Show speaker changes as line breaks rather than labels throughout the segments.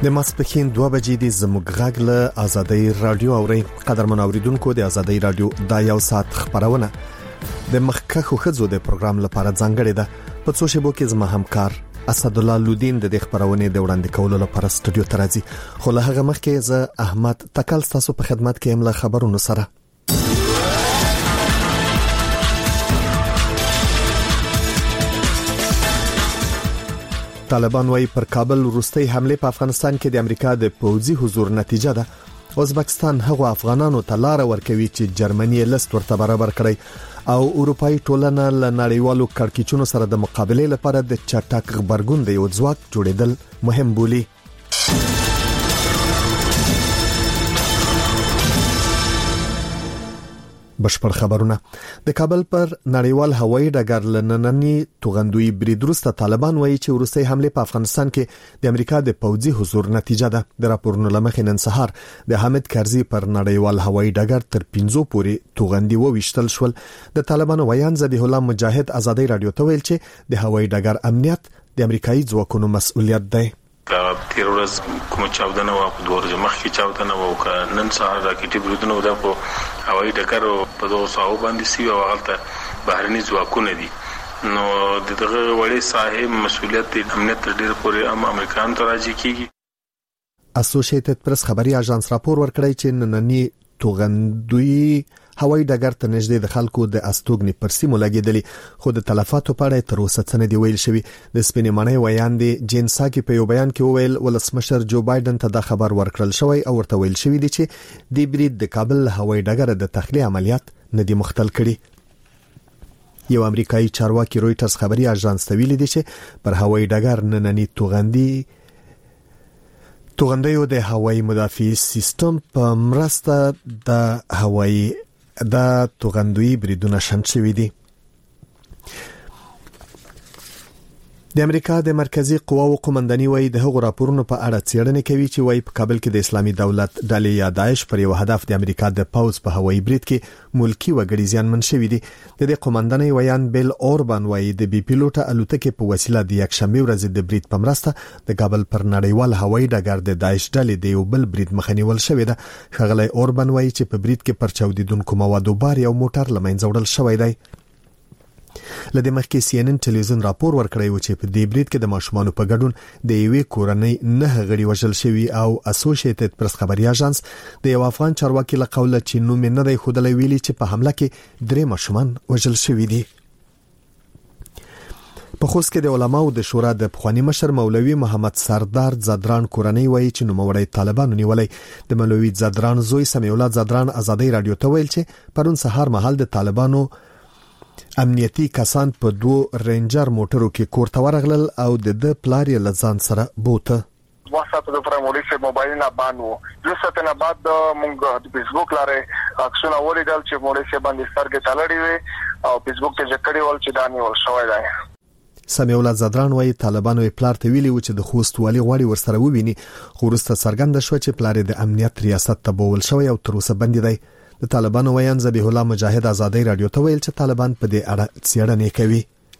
د ماسپښین 2 بجې د زموږ غږ له آزادۍ رادیو اوري. قدرمن اوریدونکو، د آزادۍ رادیو دا یو ساعت خبرونه د مخکخو خزو د پروګرام لپاره ځانګړې ده. په څو شیبو کې زما همکار اسد الله لودین د خبرونه د وړاندې کولو لپاره استودیو ته راځي. خو له هغه مخکې زه احمد تکل تاسو په خدمت کې یم له خبرونو سره. طالبان وايي پر کابل وروستۍ حمله په افغانستان کې د امریکا د پوځي حضور نتیجه ده. ازبکستان هغه افغانانو ته لار ورکوي چې جرمني لست ورته برابر کړي او اروپאי ټولنه له نړیوالو کړکېچونو سره د مقابله لپاره د چټک خبرګون د یو ځواک جوړېدل مهم بولي. بشپړ خبرونه. د کابل پر نړیوال هوایي ډګر لنننی توغندوی برید وروسته طالبان وایي چې وروستۍ حمله په افغانستان کې د امریکا د پوځي حضور نتیجه ده. د راپورونو لمخې نن سهار د حامد کرزي پر نړیوال هوایي ډګر تر 15 پورې توغندي وویشتل شول. د طالبانو ویان ذبیح الله مجاهد آزادۍ رادیو ته ویل چې د هوایي ډګر امنیت د امریکایي ځواکونو مسؤلیت دی.
تیر ورځ کوم چاودنه و په دوه ورځې مخکې چاودنه و نن سهار راکټي بریدونه و د هوایي ډګر په دوه ساعو باندې سی او هغه بهرني ځواکونه دي. نو دغه وړي صاحب مسؤلیت د امنیت تر ډیره پورې امریکایان ته راځي کیږي.
اسوسییټډ پریس خبري اژانس راپور ورکړی چې نننی توغندوی هوایي ډګر ته نږدې د خلکو د استوګنې پر سیمو لګیدلی، خو د تلفاتو په اړه تر اوسه څه نه دی ویل شوی. د سپینې معنی ویان دی جنساکي په یو بیان کې ویل ولسمشر جو بایدن ته د خبر ورکړل شوی او ورته ویل شوی دی چې د برید د کابل هوایي ډګر د تخلیه عملیات نه دی مختل کړي. یو امریکایي چارواکي رويټرز خبري اژانس ته ویلي دی چې پر هوایي ډګر نننی توغندیو د هوایي مدافعي سیستم په مرسته د هوایي د توغندوی بریدونه شنډ شوي دي. د امریکا د مرکزی قواو قومنداني وایي د هغو راپورونو په اړه څېړنه کوي چې وایي په کابل کې د اسلامي دولت ډلې یا داعش پر یو هدف د امریکا د پوز په هوایي برید کې ملکی وګړي زیانمن شوي دي. د دې قومنداني ویان بیل اوربان وایي د بي پیلوټه الوتکې په وسیله د یکشنبه ورځ د برید په مرسته د کابل پر نړیوال هوایي ډګر د داعش ډلې د یو بل برید مخنیول شوی ده. ښاغلی اوربان وایي چې په برید کې پر چاودیدونکو موادو بار یو موټر لمنځه وړل شوی دی. لدې مخکې CNN ټلویزیون راپور ورکړی و چې په دې برید کې د ماشومانو په ګډون د یوې کورنۍ 9 غړي وژل شوي او اسوسییټډ پریس خبري اژانس د یو افغان چارواکي له قوله چې نوم نه دی ښودلی ویلي چې په حمله کې 3 ماشومان وژل شوي دي. په خوست کې د علماو د شورا د پخوانی مشر مولوي محمد سردار زدران کورنۍ وایي چې نوموړی طالبانو نیولې. د مولوي زدران زوی سمیع الله زدران آزادۍ رادیو ته ویل چې پرون سهار مهال د طالبانو امنیتي کسان په 2 رینجر موټرو کې کور ته ورغلل او د پلار یې لزان سره بوته.
واسطه د پرموري سے موبایل نه باندې یو ستنه بعد مونږ د فیسبوک لاره اکشن اوریدل چې موري سے باندې سرګه تلړی وي او فیسبوک ته ځکړی ول چې دانی ول شوی دی.
سمیع الله زدران وایي طالبانو پلار ته ویلي و چې د خوست والی غواړي ورسره وویني، خو وروسته څرګنده شو چې پلار د امنیت ریاست ته بوول شوی او تر اوسه بندي دی. د طالبانو ویان ذبیح الله مجاهد آزادۍ رادیو ته ویل چې طالبان په دې اړه څېړنې کوي.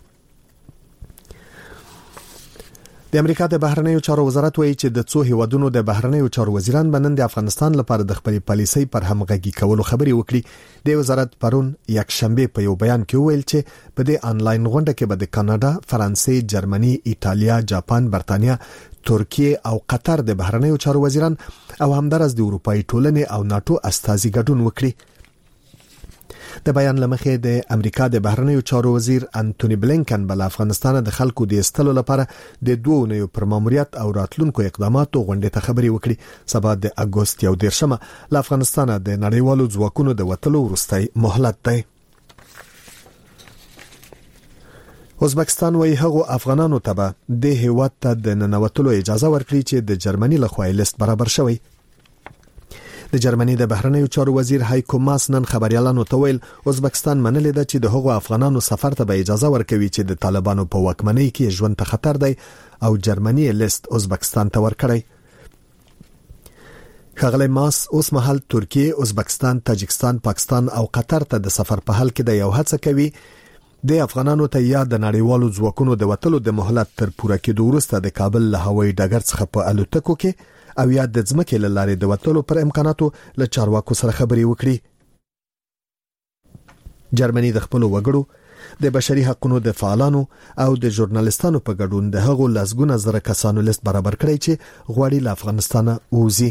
د امریکا د بهرنیو چارو وزارت وایي چې د څو هیوادونو د بهرنیو چارو وزیران بنن د افغانستان لپاره د خپل پالیسۍ پر همغږي کولو خبرې وکړي. د وزارت پرون یکشنبه په یو بیان کې ویل چې په دې انلاین غونډه کې به د کاناډا، فرانسې، جرمني، ایټالیا، جاپان، برتانیا، ترکیه او قطر د بهرنیو چارو وزیران او همدارس د اروپאי ټولنې او ناتو استازي ګډون وکړي. د بیان لمخې د امریکا د بهرنیو چارو وزیر انټونی بلینکن بل افغانستان د خلکو د استلو لپاره د 2 اونیو پر ماموریت او راتلونکو اقداماتو غونډه ته خبري وکړي. سبا د اگست 11 ل افغانستان د نړیوالو ځواکونو د وټلو وروستۍ مهلت دی. ازبکستان وایي هغه افغانانو ته به د هیواد ته د ننوتلو اجازه ورکړي چې د جرمني لخوا لیست برابر شوی. د جرمني د بهرنیو چارو وزیر هایکو ماس نن خبريالانو ته ویل ازبکستان منلې ده چې د هغو افغانانو سفر ته به اجازه ورکوي چې د طالبانو په واکمنۍ کې ژوند ته خطر دی او جرمني لیست ازبکستان ته ورکړي. ښاغلی ماس اوس مهال ترکیه، ازبکستان، تاجکستان، پاکستان او قطر ته د سفر په حال کې د یو هڅه کوي د افغانانو ته یا د نړیوالو ځواکونو د وټلو د مهلت تر پوره کېدو وروسته د کابل له هوایي ډګر څخه په الوتکو کې او یا د ځمکې له لارې د وټلو پر امکاناتو له چارواکو سره خبرې وکړي. جرمني د خپل وګړو د بشري حقوقو د فعالانو او د ژورنالیستانو په ګډون د هغو لسګونه زره کسانو لیست برابر کړی چې غواړي له افغانستان ووځي.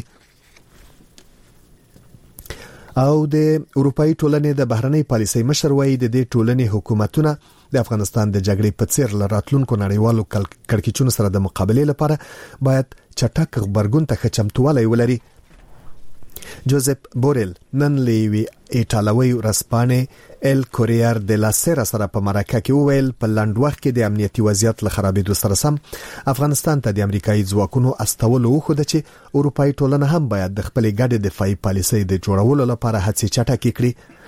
او د اروپאי ټولنې د بهرنۍ پالیسۍ مشر وایي د دې ټولنې حکومتونه د افغانستان د جګړې په څیر لراتلونکو نړیوالو کړکېچونو سره د مقابلې لپاره باید چټک خبرګون ته چمتووالی ولري. جوزف بورل نن لیوی ایټالوي رسپانه ال کوریر د لا سیرا سره په مراکه کې وویل په لاند وخت کې د امنیتي وضعیت له خرابېدو سره سم افغانستان ته د امریکایي ځواکونو استولو خو د چې اروپאי ټولنه هم باید د خپل ګډ دفاعي پالیسۍ د جوړولو لپاره هڅې چټکې کړي.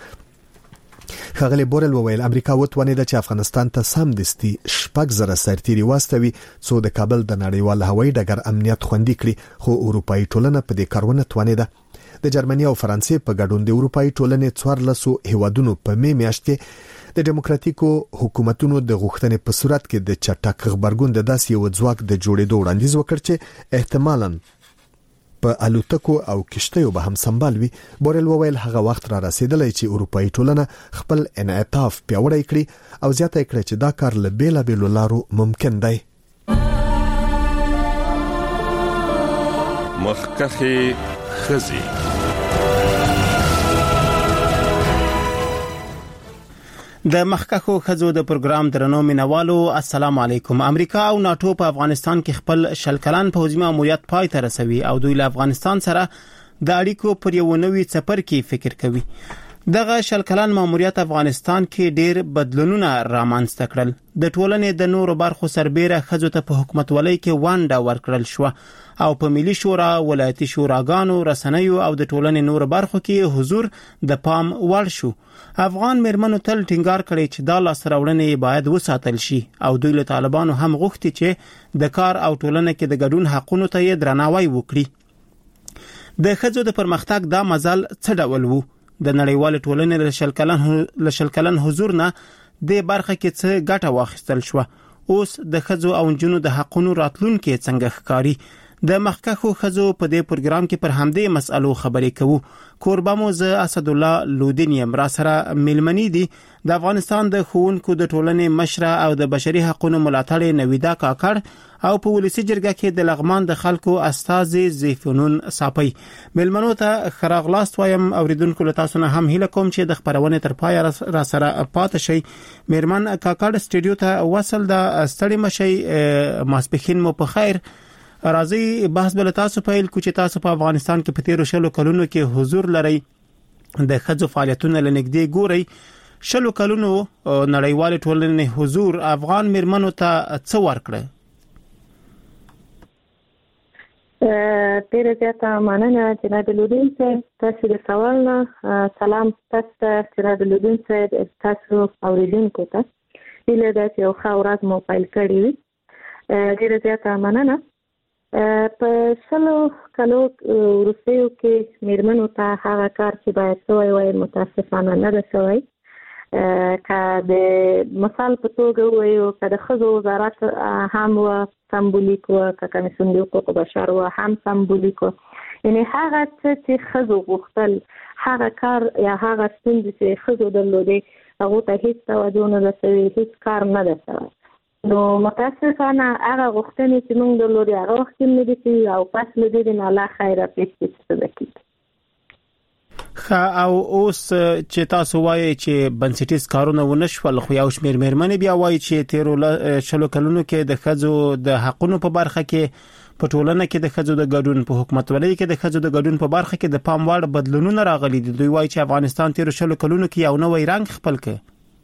خغلی بورل وویل امریکا وتوانید چې افغانستان ته سمدستي 6,000 سرتیري واستوي څو د کابل د نړیوال هوایي ډګر امنیت خوندي کړي، خو اروپאי ټولنه په دې کارونه توانید. د جرمني او فرانسې په ګډون د اروپאי ټولنې 14 هیوادونو په میاشت کې د دیموکراتیکو حکومتونو د غوښتنې په صورت کې د چټک خبرګون د داسې یو ځواک د جوړېدو وړاندیز وکړ چې احتمالاً په الوتکو او کشتیو به هم سمبالوي. بورل وویل هغه وخت را رسیدلی چې اروپאי ټولنه خپل انعطاف پیاوړی کړي او زیاته کړي چې دا کار له بیلابېلو لارو ممکن دی.
مخکخي خزي
د مخکخو خزو د پروګرام درنو مینوالو السلام علیکم. امریکا او ناتو په افغانستان کې خپل شلکلان پوځي ماموریت پای ته رسوي او دوی له افغانستان سره د اړیکو پر یو نوې څپر کې فکر کوي. دغه شلکلان ماموریت افغانستان کې ډېر بدلونونه رامنځته کړل. د ټولنې د نورو برخو سربېره خزو ته په حکومتولۍ کې ونډه ورکړل شو او په ملي شورا، ولایتي شوراګانو، رسنیو او د ټولنې نورو برخو کې حضور د پام وړ شو. افغان مېرمنو تل ټینګار کړی چې دا لاسته راوړنې باید وساتل شي او دوی له طالبانو هم غوښتي چې د کار او ټولنه کې د ګډون حقونو ته یې درناوی وکړي. د خزو د پرمختګ دا مزل څه ډول وو؟ د نړیوال ټولنې له شلکلن حضور نه د برخه کې څه ګټه واخیستل شو؟ اوس د خزو او جنونو د حقونو راتلونکي څنګه ښکاری؟ د مخکخو خزو په دې پروګرام کې پر همدې مسألو خبرې کوو. کوربه مو زه اسد الله لودین یم، را سره ملمنی دي د افغانستان د ښوونکو د ټولنې مشره او د بشري حقوقو ملاتړ نویدا کاکړ او په ولسی جرګه کې د لغمان د خلکو استازي زیفنون صاپي. ملمنو ته خراغلاست وایم. اوریدونکو له تاسو نه هم هیله کوم چې د خبرونه تر پای را سره پاتې شي. میرمن کاکړ سټډیو ته وصل د ستړي مشي ماسپخین مو په خیر. راځي بحث بل تاسو پیل کو چې تاسو په افغانستان کې په 13 کلونو کې حضور لري، د خځو فعالیتونه لنګدي ګوري. 10 کلونو نړیوال ټولنې حضور افغان مېرمنو ته څه ورکړي؟
ډیره زیاته مننه جناب لودین صاحب، تاسو د سوال نه سلام تاسو جناب لودین صاحب، تاسو اوریدونکو ته هیله ده چې یو ښه ورځ مو پیل کړې وي. ډیره زیاته مننه. په 10 کلو وروستیو کې مېرمنو ته هغه کار چې باید شوی وای متاسفانه نه ده شوی. که د مثال په توګه وایو که د ښځو وزارت هم و سمبولیک و، که کمیسیون د حقوقو بشر و هم سمبولیک و، یعنې هغه څه چې ښځو غوښتل، هغه کار یا هغه ستونزې چې ښځو درلودې هغو ته هېڅ توجه نه ده شوې، هېڅ کار نه ده شوی. نو متاسفانه هغه غوښتنې چې موږ درلودې هغه وخت کې نه دي شوي او پس له دې نه الله خیره پېښې څه به کېږي.
او اوس چې تاسو وایي چې بنسټیز کارونه ونه شول، خو یو شمېر مېرمنې بیا وایي چې 13 کلونو کې د ښځو د حقونو په برخه کې په ټولنه کې د ښځو د ګډون، په حکومتولۍ کې د ښځو د ګډون په برخه کې د پام وړ بدلونونه راغلي دي. دوی وایي چې افغانستان 13 کلونو کې یو نوی رنګ خپل کړ.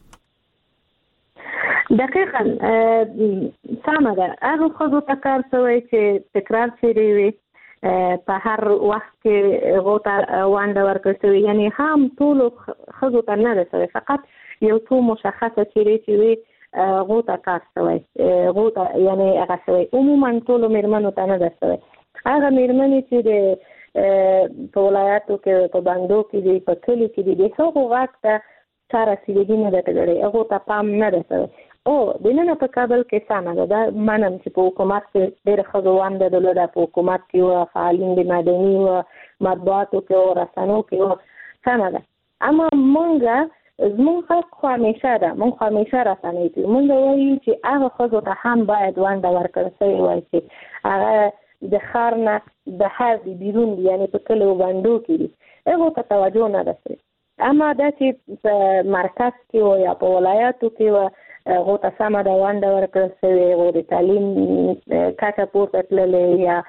دقیقاً سمه ده. هغه ښځو ته کار شوی چې تکرار شوی وي، په هر وخت کې هغو ته ونډه ورکړل شوې، یعنې هم ټولو ښځو ته نه ده شوی، فقط یو څو مشخصه چیرې چې وي هغو ته کار شوی، هغو ته یعنې هغه شوی، عموما ټولو مېرمنو ته نه ده شوی. هغه مېرمنې چې په ولایاتو کې، په بندو کې دي، په کلیو کې دي، د هغو غږ ته چا رسیدګي نه ده کړې، هغو ته پام نه ده شوی. او دنه په کابل کې سمه ده منم چې په حکومت کې ډېر خزوان د دولت په حکومت کې او فعالین د مدني او مطبوعاتو کې او رسنیو کې سمه ده. اما مونږ زمون خلک خو همیشه رسنۍ دي. مونږ وایو چې هغه خزو ته هم باید ونده ورکړل شي وای چې هغه د خارنه د هر دی بیرون دی، یعنی په کلو باندې کې دي هغه ته توجه نه ده. اما دا چې په مرکز کې او یا په ولایاتو کې غو ته سم دا وانده ورکړل شوی او د تعلیم کاټه پورته تللې یا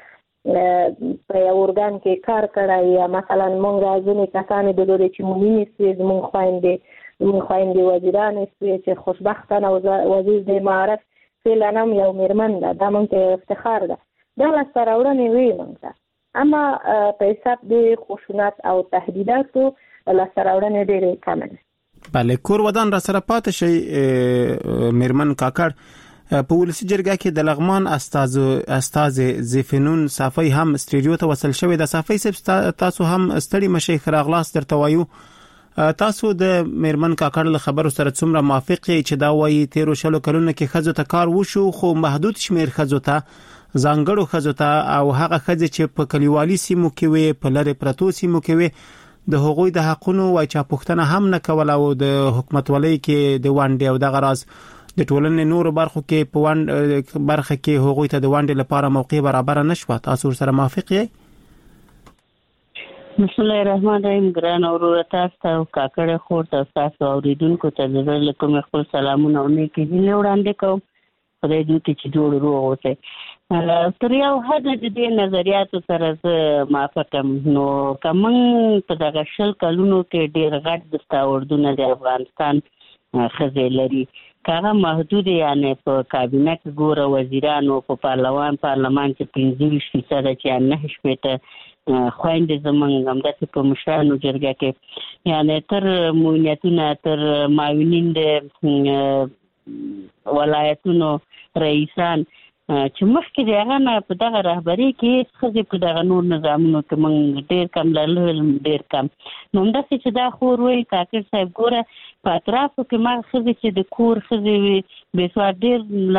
په یو ارګان کې کار کړای یا مثلا مونږ ځینې کسان د دوی چې مونږ یې مونږ خويندې وزیران چې خوشبختانه وزیر د معارف فعلانم یو میرمن ده، دا مونږ افتخار ده. دا لسته راوړنې وی مونږ، اما په حساب د خشونت او تهدیداتو لسته راوړنې ډېرې کم دي.
بله، کور ودان را سره پاتې شي میرمن کاکړ په ولسی جرګه کې د لغمان استاد زفنون صافی هم استریډیو ته وصل شوی. د صافی صاحب تاسو هم استړي مشي خراغلاس درته وایو، تاسو د میرمن کاکړ له خبرو سره څومره موافق یې چې دا وایي 13 کلونه کې خزو ته کار وشو خو محدود شمیر خزو ته ځانګړو خزو ته او هغه خزې چې په کلیوالي سیمو کې وي په لری پرتو سیمو کې وي د هغوی د حقونو وای چا پښتنه هم نه کول او د حکومت ولۍ کې د وانډې او د غراز د ټولنې نور برخو کې په وانډ برخه کې هغوی ته د وانډې لپاره موقع برابر نشوه. تاسو سره موافق یې؟
بسم الله الرحمن الرحیم. ګران اورور تاسو کاکړ خور تاسو اوریدونکو ته د کوم خپل سلامونه او نیکی هیله وړاندې کوم. خدای دې چې جوړ روغ اوسئ. تر یو حد د دې نظریاتو سره موافقم. نو کوم په دغه شل کلونو کې ډېر غټ دستاوردونه د افغانستان خزې لري، کاغه محدود یعنی په کابینه کې ګوره وزیرانو په پارلمان کې 25% چې نه شپته خويندې زمونږ هم داسې په مشرانو جرګه کې یعنی تر مونیتونه تر معاونین د ولایتونو رئیسان چې مخکې دی هغه نه په دغه رهبري کې خزې په دغه نور نظامونو کې مونږ ډېر کم لرل ډېر کم. نو همداسې چې دا خور وایي کاکړ صاحب ګوره په اطرافو کې ما خزې چې د کور خزې وي بېسواد ډېر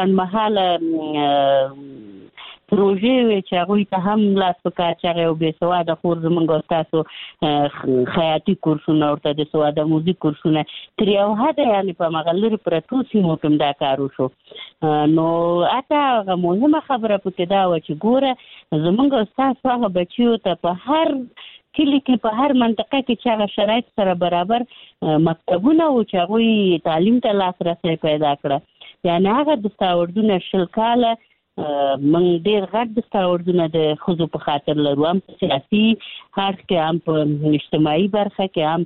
لنډمهاله پروژې وي چې هغوی ته هم لاس په کار چې هغه یو بېسواده خور زمونږ تاسو خیاطي کورسونه ورته د سواده موزیک کورسونه تر یو حده یعنې په هماغه لرې پرتو سیمو کې دا کار وشو. نو اته هغه مهمه خبره پکې دا وه چې ګوره زمونږ ستاسو هغه بچیو ته په هر کلی کې په هر منطقه کې چې هغه شرایط سره برابر مکتبونه و چې هغوی تعلیم ته لاسرسی پیدا کړه، یعنې هغه دستاوردونه 10 کاله من ډېر غټ دستاوردونه د ښځو په خاطر لرو، هم په سیاسي اړخ کې، هم په اجتماعي برخه کې، هم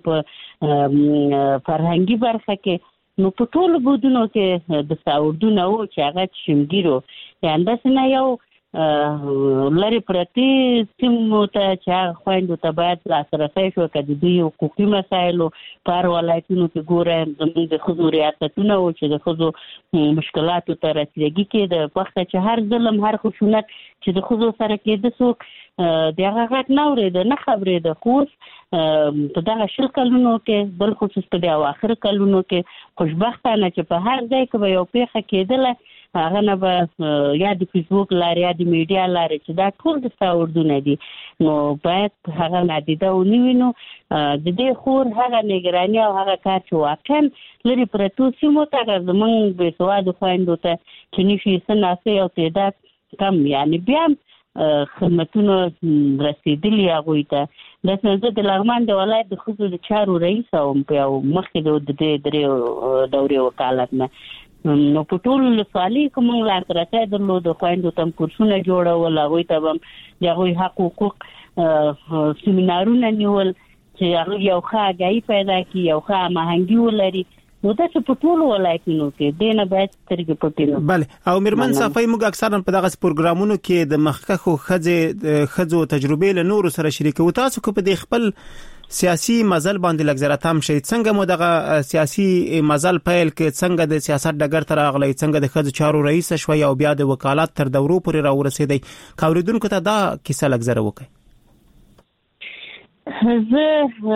په فرهنګي برخه کې. نو په ټولو بودونو کې دستاوردونه وو چې هغه شمګیر وو، یعنې داسې نه یو لرې پرتې سیمو ته چې هغه خویندو ته باید لاسرسی شو که د دوی حقوقي مسایلو په هر ولایتونو کې ګوره زموږ د ښځو ریاستونه وو چې د ښځو مشکلاتو ته رسیدګي کې د وخته چې هر ظلم هر خشونت چې د ښځو سره کېده څوک د هغه غږ نه اورېده نه خبرېده. خو اوس په دغه 10 کلونو کې بل خصوص په د اواخر کلونو کې خوشبختانه چې په هر ځای کې به یو پیښه کېدله هغه نه به یا د فیسبوک لارې یا د میډیا لارې چې دا ټول دستاوردونه دي، نو باید هغه نادیده ونیوینو. د دې خور هغه نگراني او هغه کار چې واقعا لرې پرتو سیمو ته زمونږ بېسواده خویندو ته چې نشي څه ناسې او تعداد کم یعنې بیا هم خدمتونو رسیدلي هغوی ته. داسې د لغمان د ولایت د ښځو د چارو رئیس وم په یو مخکې د دې دورې وکالت نه. نو په ټولو ولسوالۍ کې موږ لاسرسی درلود، خویندو ته هم کورسونه جوړول، هغوی ته به هم د هغوی حق حقوق سیمینارونه نیول چې هغوی یو ښه آګاهي پیدا کړي، یو ښه هماهنګي ولري. نو دا چې په ټولو ولایتونو کې دې نه باید سترګې پټې نه.
بله، او میرمن صافی موږ اکثرا په دغه پروګرامونو کې د مخکښو ښځو تجربې له نورو سره شریکوو. تاسو که په دې خپل سیاسي مزل باندې لږ زره تام شئ، څنګه مو دغه سیاسي مزل پیل کې، څنګه د سیاست ډګر ته راغلی، څنګه د ښځو چارو رئیس شوی او بیا د وکالت تر دورو پورې راورسېدی؟ که اوریدونکو ته دا کیسه لږ زره وکړئ.
زه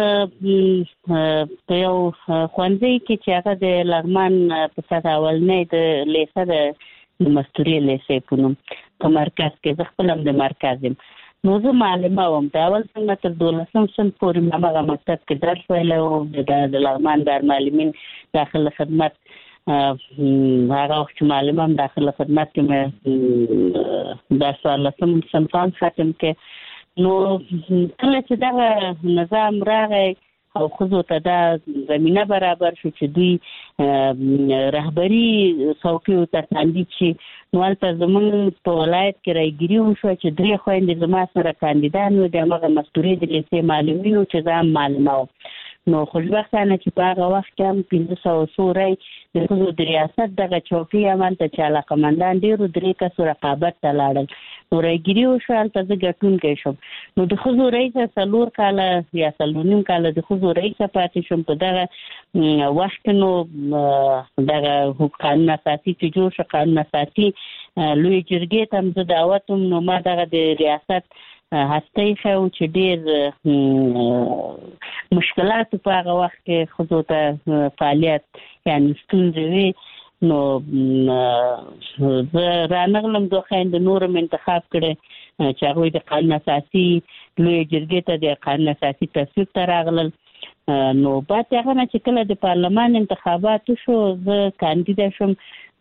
په یو خوانځي کې چې هغه د لغمان په ساده اولنې د لیسه د مستوري لیسه په نوم په مرکز کې زه خپل هم د مرکز یم نو زه معلمه وم د اول څنګه تر 12 صنف پورې هغه مکتب کې درس ویل او د لغمان دار معلمین داخله خدمت هغه وخت معلم هم داخله خدمت کې مې درس ولسم سمپان ختم کې نو کله چې دا نظام راغی او خو ته دا زمينه برابر شو چې دوی رهبری څوکیو ته کاندید شي نو البته زمون په ولایت کې راګیری وشو چې درې خويندې زما سره کاندیدان و د هغه مستوري د لیسې معلمینو چې ځم معلمه نو خوشبختانه چې په هغه وخت کې هم 1500 سوري د خزو د ریاست دغه چوکۍ امانته چې علاقمندان ډیرو درې کسو رقابت ته لاړل نو راګیری وشو البته زه ګټون کې شم نو د خزو رئیس سلور کاله یا سلونیم کاله د خزو رئیس پاتې شم په دغه وخت نو دغه قانون اساسي چې جوړ شو قانون اساسي لوی جرګې ته زه دعوت نو ما دغه د ریاست هسته خو چې ډیر مشکلات په هغه وخت کې خزو ته فعالیت یعنی ستونزې نو زه رانغلم دوه خويند نورم انتخاب کړي چې هغه د قانون اساسي لوی جرګې ته د قانون اساسي تصویب ته راغلل نو بعد هغه نه چې کله د پارلمان انتخابات شو زه کاندید شوم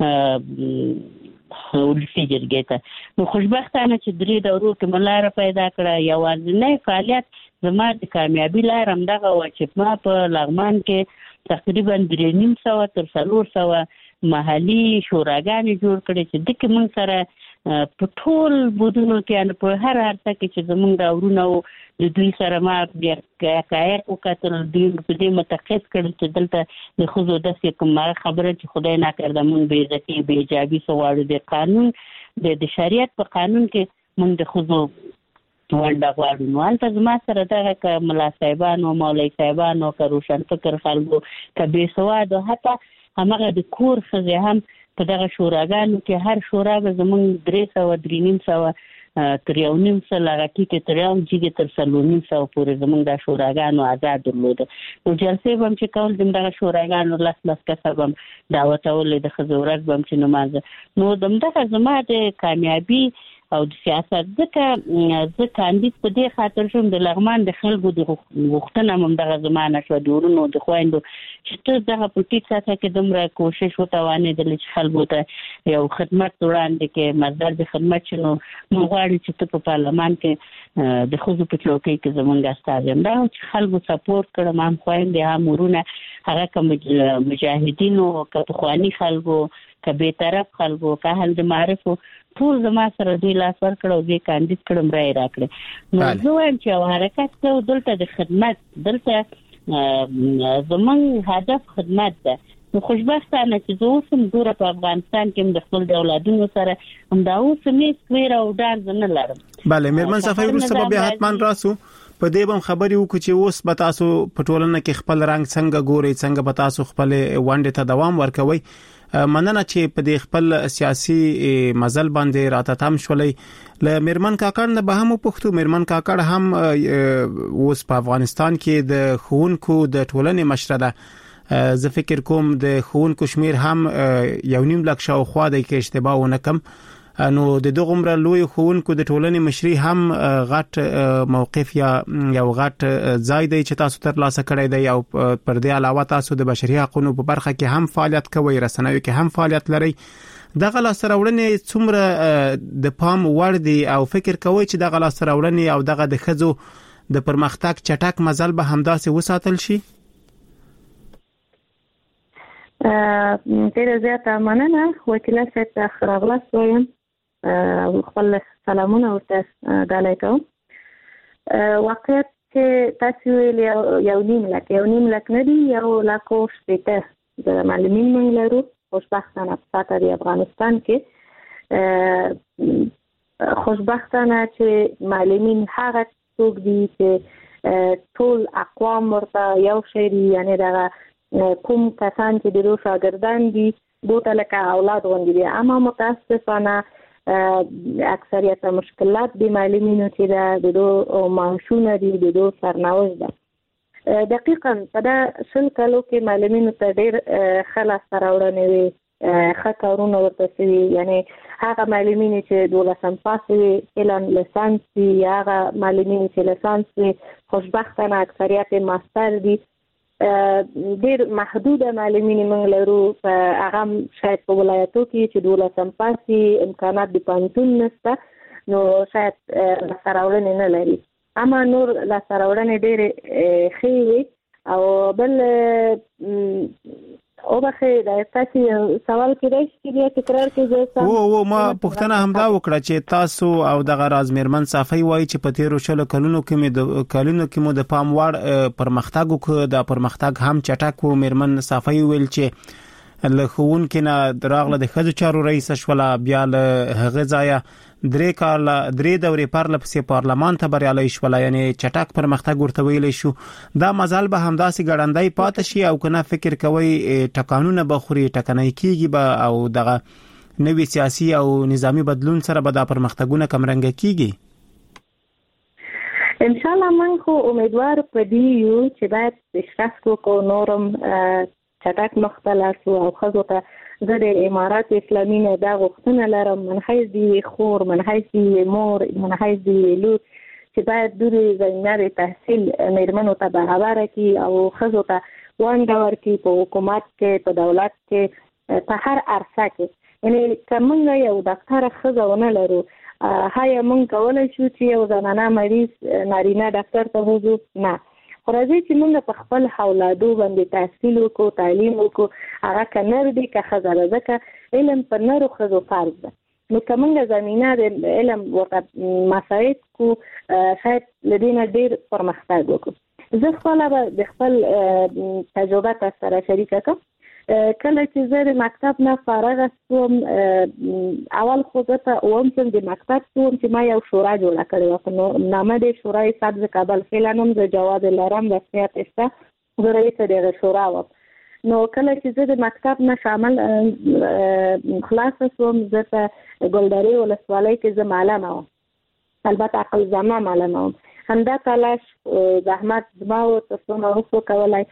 ولسی جرګې ته نو خوشبختانه چې درې دورو کې ملاره پیدا کړه یوازینی فعالیت زما د کامیابی لار هم دغه و چې ما په لغمان کې تقریبا 300 تر 400 محلي شوراګانې جوړ کړې چې دغه موږ سره په ټول بودونو کې ان په هر څه کې چې زموږ دا ورونه د دوی سره ما بیا کایر او کتل دوی په دې متقاعد کړل چې دلته د خزو د کوم خبره چې خدای نه کړم موږ به عزتي به ایجابي سوالو د قانون د شریعت په قانون کې موږ د خزو ونده غواړو نو البته زما سره دغه ملا صاحبانو مولوی صاحبانو روشن فکر خلکو کبي سواد حتی همغه د کور خزه هم په دغه شوراګانو کې هر شورا به زمونږ 300 تر یو نیم سل راکې تر یو جګ تر 300 پورې زمونږ د شوراګانو آزاد درلوده نو جلسې هم چې کول دغه شوراګانو لاس کسبم دعوت اول د خزورت بم چې نماز نو دغه زما د کامیابی او د سیاست ځکه کاندید په دې خاطر شوم د لغمان د خلکو د وختونه هم دغه زمانه شو د ورونو د خويندو چې ته دغه پولیټیک ساته کې دومره کوشش وتاوانې د خلکو ته یو خدمت وړاندې کې مزدار د خدمت شنو نو غواړي چې ته په پارلمان کې د خزو په چوکۍ کې زمونږ استاد یم دا چې خلکو سپورټ کړم هم خويندې هم ورونه هغه کوم مجاهدینو کپخوانی خلکو کبه طرف خلکو که هل د معرفو ټول زما سره دوی لاس ورکړو دوی کاندید کړم راي راکړي نو زه وایم چې حرکت ته دلته د خدمت دلته زمون هدف خدمت ده نو خوشبختانه چې زه اوسم دوره په افغانستان کې د خپل اولادونو سره هم دا اوس مې سویر او ډار نه لرم
bale مېرمن صفای ورسره به حتمان راسو په دې بم خبري وکړو چې اوس به تاسو په ټولنه کې خپل رنگ څنګه ګوري څنګه به تاسو خپل وانډه ته دوام ورکوي مننه چې په دې خپل سیاسي مزل باندې راتاتم شولې ل مېرمن کاکړ نه به هم پښتو مېرمن کاکړ هم اوس په افغانستان کې د خونکو د ټولنې مشره زه فکر کوم د خونکو شمیر هم 1.5 لک شاوخوا د کې اشتباه ونکم نو د دغه عمر لوی خونکو د ټولنې مشري هم غټ موقف یا یو غټ ځای دی چې تاسو تر لاسه کړی دی او پر دې علاوه تاسو د بشري حقوقو په برخه کې هم فعالیت کوئ رسنیو کې هم فعالیت لرئ دغه لاسراوړنې څومره د پام وړ دي او فکر کوئ چې دغه لاسراوړنې او دغه د خزو د پرمختګ چټک مزل به همداسې وساتل شي
ډیره زیاته مننه وکیله صاحب خراغلاس وایم خپل سلامونه ورته ډالۍ کوم واقعیت چې تاسو یو نیم لک نه دی یو لاکو شپېته د معلمین موږ لرو خوشبختانه په د افغانستان کې خوشبختانه چې معلمین هغه څوک دي چې ټول اقوام ورته یو شی یعنی دغه کوم کسان چې د شاګردان دي دوی لکه اولاد غوندي دي اما متاسفانه اکثریت مشکلات د معلمینو چې د دوه معاشونه دي د دوه سرنوشت ده دقیقاً په دا شل کالو کې معلمینو ته ډېر خلاص راوړنې وي ښه کارونه ورته شوي یعنی هغه معلمین چې 12 پاس وي اعلان لیسانس وي هغه معلمین چې لیسانس وي خوشبختانه اکثریت ماستر دي ډېر محدوده معلمین موږ لرو هغه شاید په ولایتو کې چې 12 پاس امکانات د پانتون نشته نو شاید لاسراوړنې نه لري اما نور لاسراوړنې ډېرې ښې وي او بل او بخې دا تاسو سوال کړئ چې تکرار کړئ
ما پوښتنه همدا وکړه چې تاسو او د غراز میرمن صافي وایي چې په تیرو شلو کلونو کې مو د پام وړ پرمختګ وکړ د پرمختګ هم چټک و میرمن صافي ویل چې له خوونکې نه دراغله د خځو چارو رئیس شولا بیا له هغه ځای درې دورې پارلپسې پارلمان ته بریالي شولا یعنی چټک پرمختګ ورته ویل شو دا مزال به همداسې ګړندای پاتې شي او کنه فکر کوي ټکانونه بخوري ټکنۍ کیږي به او دغه نوې سیاسي او نظامی بدلون سره به دا پرمختګونه کمرنګ کیږي
ان شاء الله من خو امیدوار پدې یو چې باید پیشرفت وکړو نورم چټک مختلف او خزو ته زه د امارات اسلامي نه دا غوښتنه لرم من حیث دی خور من حیث دی مور من حیث دی لور چې باید د زمینه تحصیل میرمنو ته برابر کړي او خزو ته ونډه ورکړي په حکومت کې په دولت کې په هر عرصه کې یعنی کومه یو ډاکټر خزونه لرو هاي مونږ کولای شو چې یو زنانه مریض نارینه ډاکټر ته وځو نه راځي چې موږ په خپل اولادو باندې تحصیل وکړو تعلیم وکړو هغه کنر دي که خزر ځکه علم پر نرو خزو فرض ده نو کومه زمينه د علم ورته مساعد کو شاید لدينا ډیر پرمختګ وکړو زه خپل د خپل تجربه سره شریکه کوم کله چې زه د مکتب نه فارغ شوم اول خو ته اوم چې د مکتب شوم چې ما یو شورا جوړه کړې و نامه د شورای صدر کابل فعلانم د جواز لرم رسمیت استه زه رئیس د شورا و نو کله چې زه د مکتب نه شامل خلاص شوم زه په ګلداري ولسوالۍ کې زه معلمه وم البته عقل زما معلمه وم همدا تلاش زحمت ما او تاسو نو وکړو کولای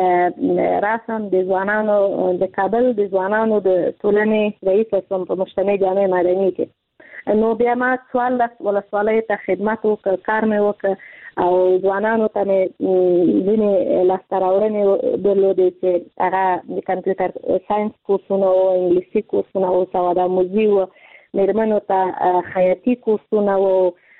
راسم د ځوانانو د کابل د ځوانانو د ټولنې رئیس سم په مجتمع جامع مدني کې نو بیا ما سوال ولسوالۍ ته خدمت وکړ کار مې وکړ او ځوانانو ته مې ځینې لاستراوړنې درلودې چې هغه د کمپیوټر ساينس کورسونه او انګلیسي کورسونه او سوادآموزي او میرمنو ته خیاطي کورسونه او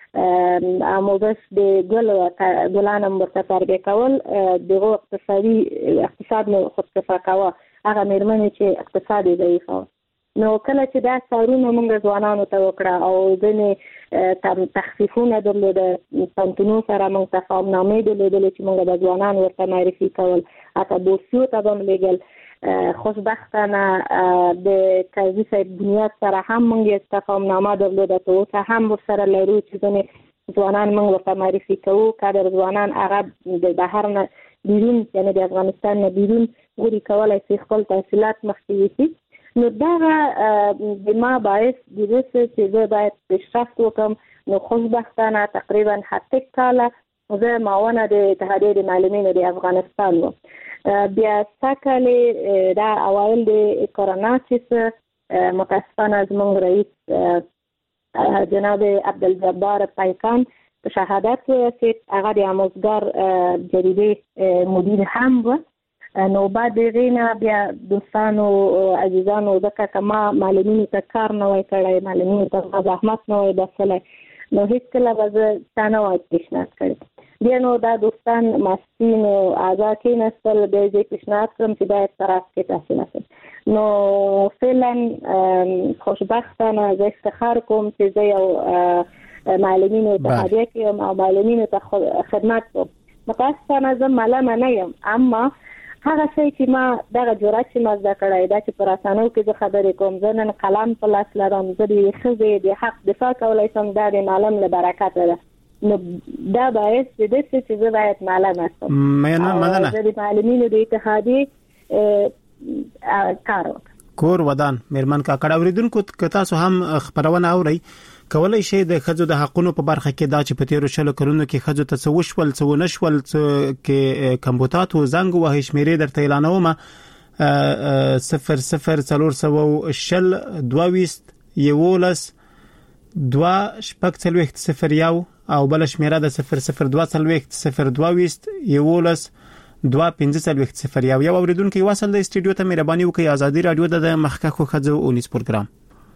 اموزش د ګلانم ورته تربیه کول دغه اقتصاد نو خودکفا کاوه هغه میرمنې چې اقتصادي ضعیفه نو کله چې دا سارونه موږ ځوانانو ته وکړه او ځنې تخفیفونه درلوده پانتونو سره موږ تفاهمنامې درلودلې چې موږ د ځوانانو ورته معرفي کول اته بورسیو ته هم لګل خوشبختانه د قاضي صاحب بنیاد سره هم موږ تفاهمنامه درلوده ته اوس هم ورسره لرو چې ځنې ځوانان موږ ورته معرفي کوو کادر ځوانان هغه د بهر نه بیرون یعنې د افغانستان نه بیرون غوري کولی شي خپل تحصیلات مخکې یوسي نو دغه د ما باعث د دې چې زه باید پیشرفت وکړم نو خوشبختانه تقریبا 7 کاله زه معاونه د اتحادیې د معلمینو د افغانستان وم بیا ساکاله دا اوایل د کرونا چې متاسفانه زموږ رئیس جناب عبدالجبار پایکان په شهادت ورسید هغه د آموزګار جریدې مدیر هم و نو بعد غینا بیا دوستانو عزیزانو ځکه کما معلمینو ته کار نه وای کړی معلمینو ته زحمت نه وای بسلی نو هیڅ کله به زه تا نه وای پیشنهاد کړی بیا نو دا دوستان ماسپین او اعضا کېناستل بیا یې پیشنهاد کړم چې باید طرف کې تحصیل وکړم نو فعلا خوشبختانه زه افتخار کوم چې زه یو معلمینو اتحادیه کې یم او معلمینو ته خدمت کوم متاسفانه زه معلمه نه یم اما هغه شی چې ما دغه جرأت چې ما زده کړی دا چې پر اسانو کې زه خبرې کوم زه نن قلم په لاس لرم زه د ښځې د حق دفاع کولی شم دا د معلم له برکته ده نو دا باعث د دې چې زه باید معلمه شم
مننه
زه د معلمینو د اتحادیې کار وکړم
کور ودان میرمن کاکړ اوریدونکو که تاسو هم خبرونه اورئ کولای شئ د خځو د حقونو په برخه کې دا چې په تیرو شلو کلونو کې خځو ته څوشول څو نشول کې کمبوتات او زنګ وه شمیرې درته اعلانوم 00 او بل شمیره د 00 یو اوریدونکو وصل د استودیو ته مهرباني وکړئ آزادي رادیو د مخکخو خځو اونیس پروګرام.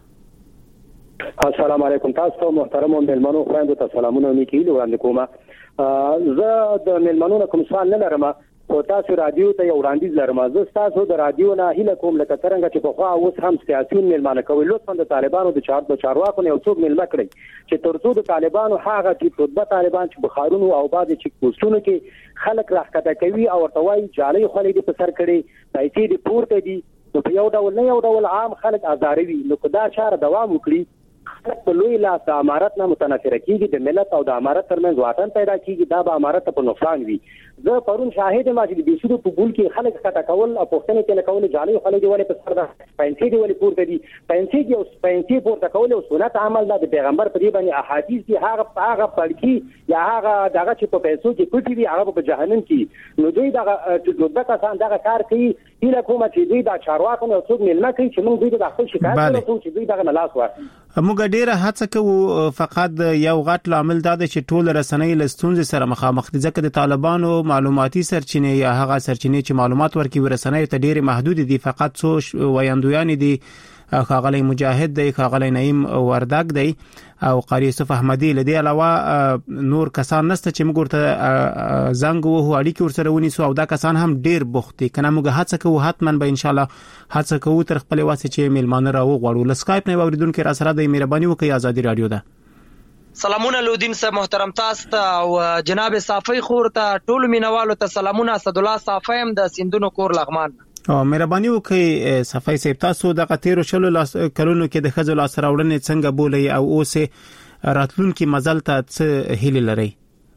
السلام علیکم تاسو محترم مېلمنو خويندو ته سلامونه نیکی وړاندې کوم. زه د مېلمنو کوم سوال نه لرم او تاسو رادیو ته یو وړاندیز لرم. زه تاسو د رادیو نه هیله کوم لکه څنګه چې په خوا اوس هم سیاسيون مېلمانه کوي لطفا د طالبانو د چارواکو نه یو څوک مېلمه کړي چې ترڅو د طالبانو هغه چې رتبه طالبان چې بخارونو او بعض چې پوسټونو کې خلک راخته کوي او ورته وایي جالي خلک دې په سر کړي پیسې دې پورته دي نو په یو ډول عام خلک آزاروي نو دا چاره دوام وکړي په لوی لاس د امارت نه متنافر کیږي د ملت او د امارت ترمنځ واټن پیدا کیږي دا به امارت په نقصان وي. زه پرون شاهد ما چې د بيسودو په ګول کې خلک خطا کول او پښتنه کې لکول جالي خلک دی ولې په سر ده پنځه دی ولې پورته دي پنځه پورته کول او سنت عمل د پیغمبر په دی باندې احادیث دي هغه پړکی یا هغه دغه چې په پیسو کې پټي وي هغه په جهنم کې نو دوی دغه کسان دغه کار کوي هیله کوم چې دوی دا چارواکو نه څوک ملنه کوي چې موږ دوی د خپل شکایت کوو چې دوی دغه نه لاس واخلي.
موږ ډیره هڅه کوو فقط یو غټ لامل دا دی چې ټول رسنۍ له ستونزې سره مخامخ دي ځکه د طالبانو معلوماتي سرچینې یا هغه سرچینې چې معلومات ورکوي رسنۍ ته ډیره محدود دي. فقط څو ویاندویان دي خاغلی مجاهد دی خاغلی نعیم وردک دی او قاری یوسف احمدی لدی علاوه نور کسان نسته چې موږ ورته زنګ وو اړیکې ورسره ونیسو او دا کسان هم ډیر بوخت دي کنه موږ هڅه کوو حتما به ان شاء الله هڅه کوو تر خپل واسه چې میلمانه راو غواړو لسکایپ نه اوریدونکو را سره د مهرباني وکړئ آزادي رادیو ده.
سلامونه لودین صاحب محترم تاسو ته او جناب صافی خور ته ټول مینوالو ته سلامونه. اسد الله صافی هم د سیندونو کور لغمان.
او مهرباني وکړئ صافی صاحب تاسو د قطیرو شلو کلونو کې د خځو لاس راوړنې څنګه بولي او اوس راتلونکي مزل ته څه هیله لري؟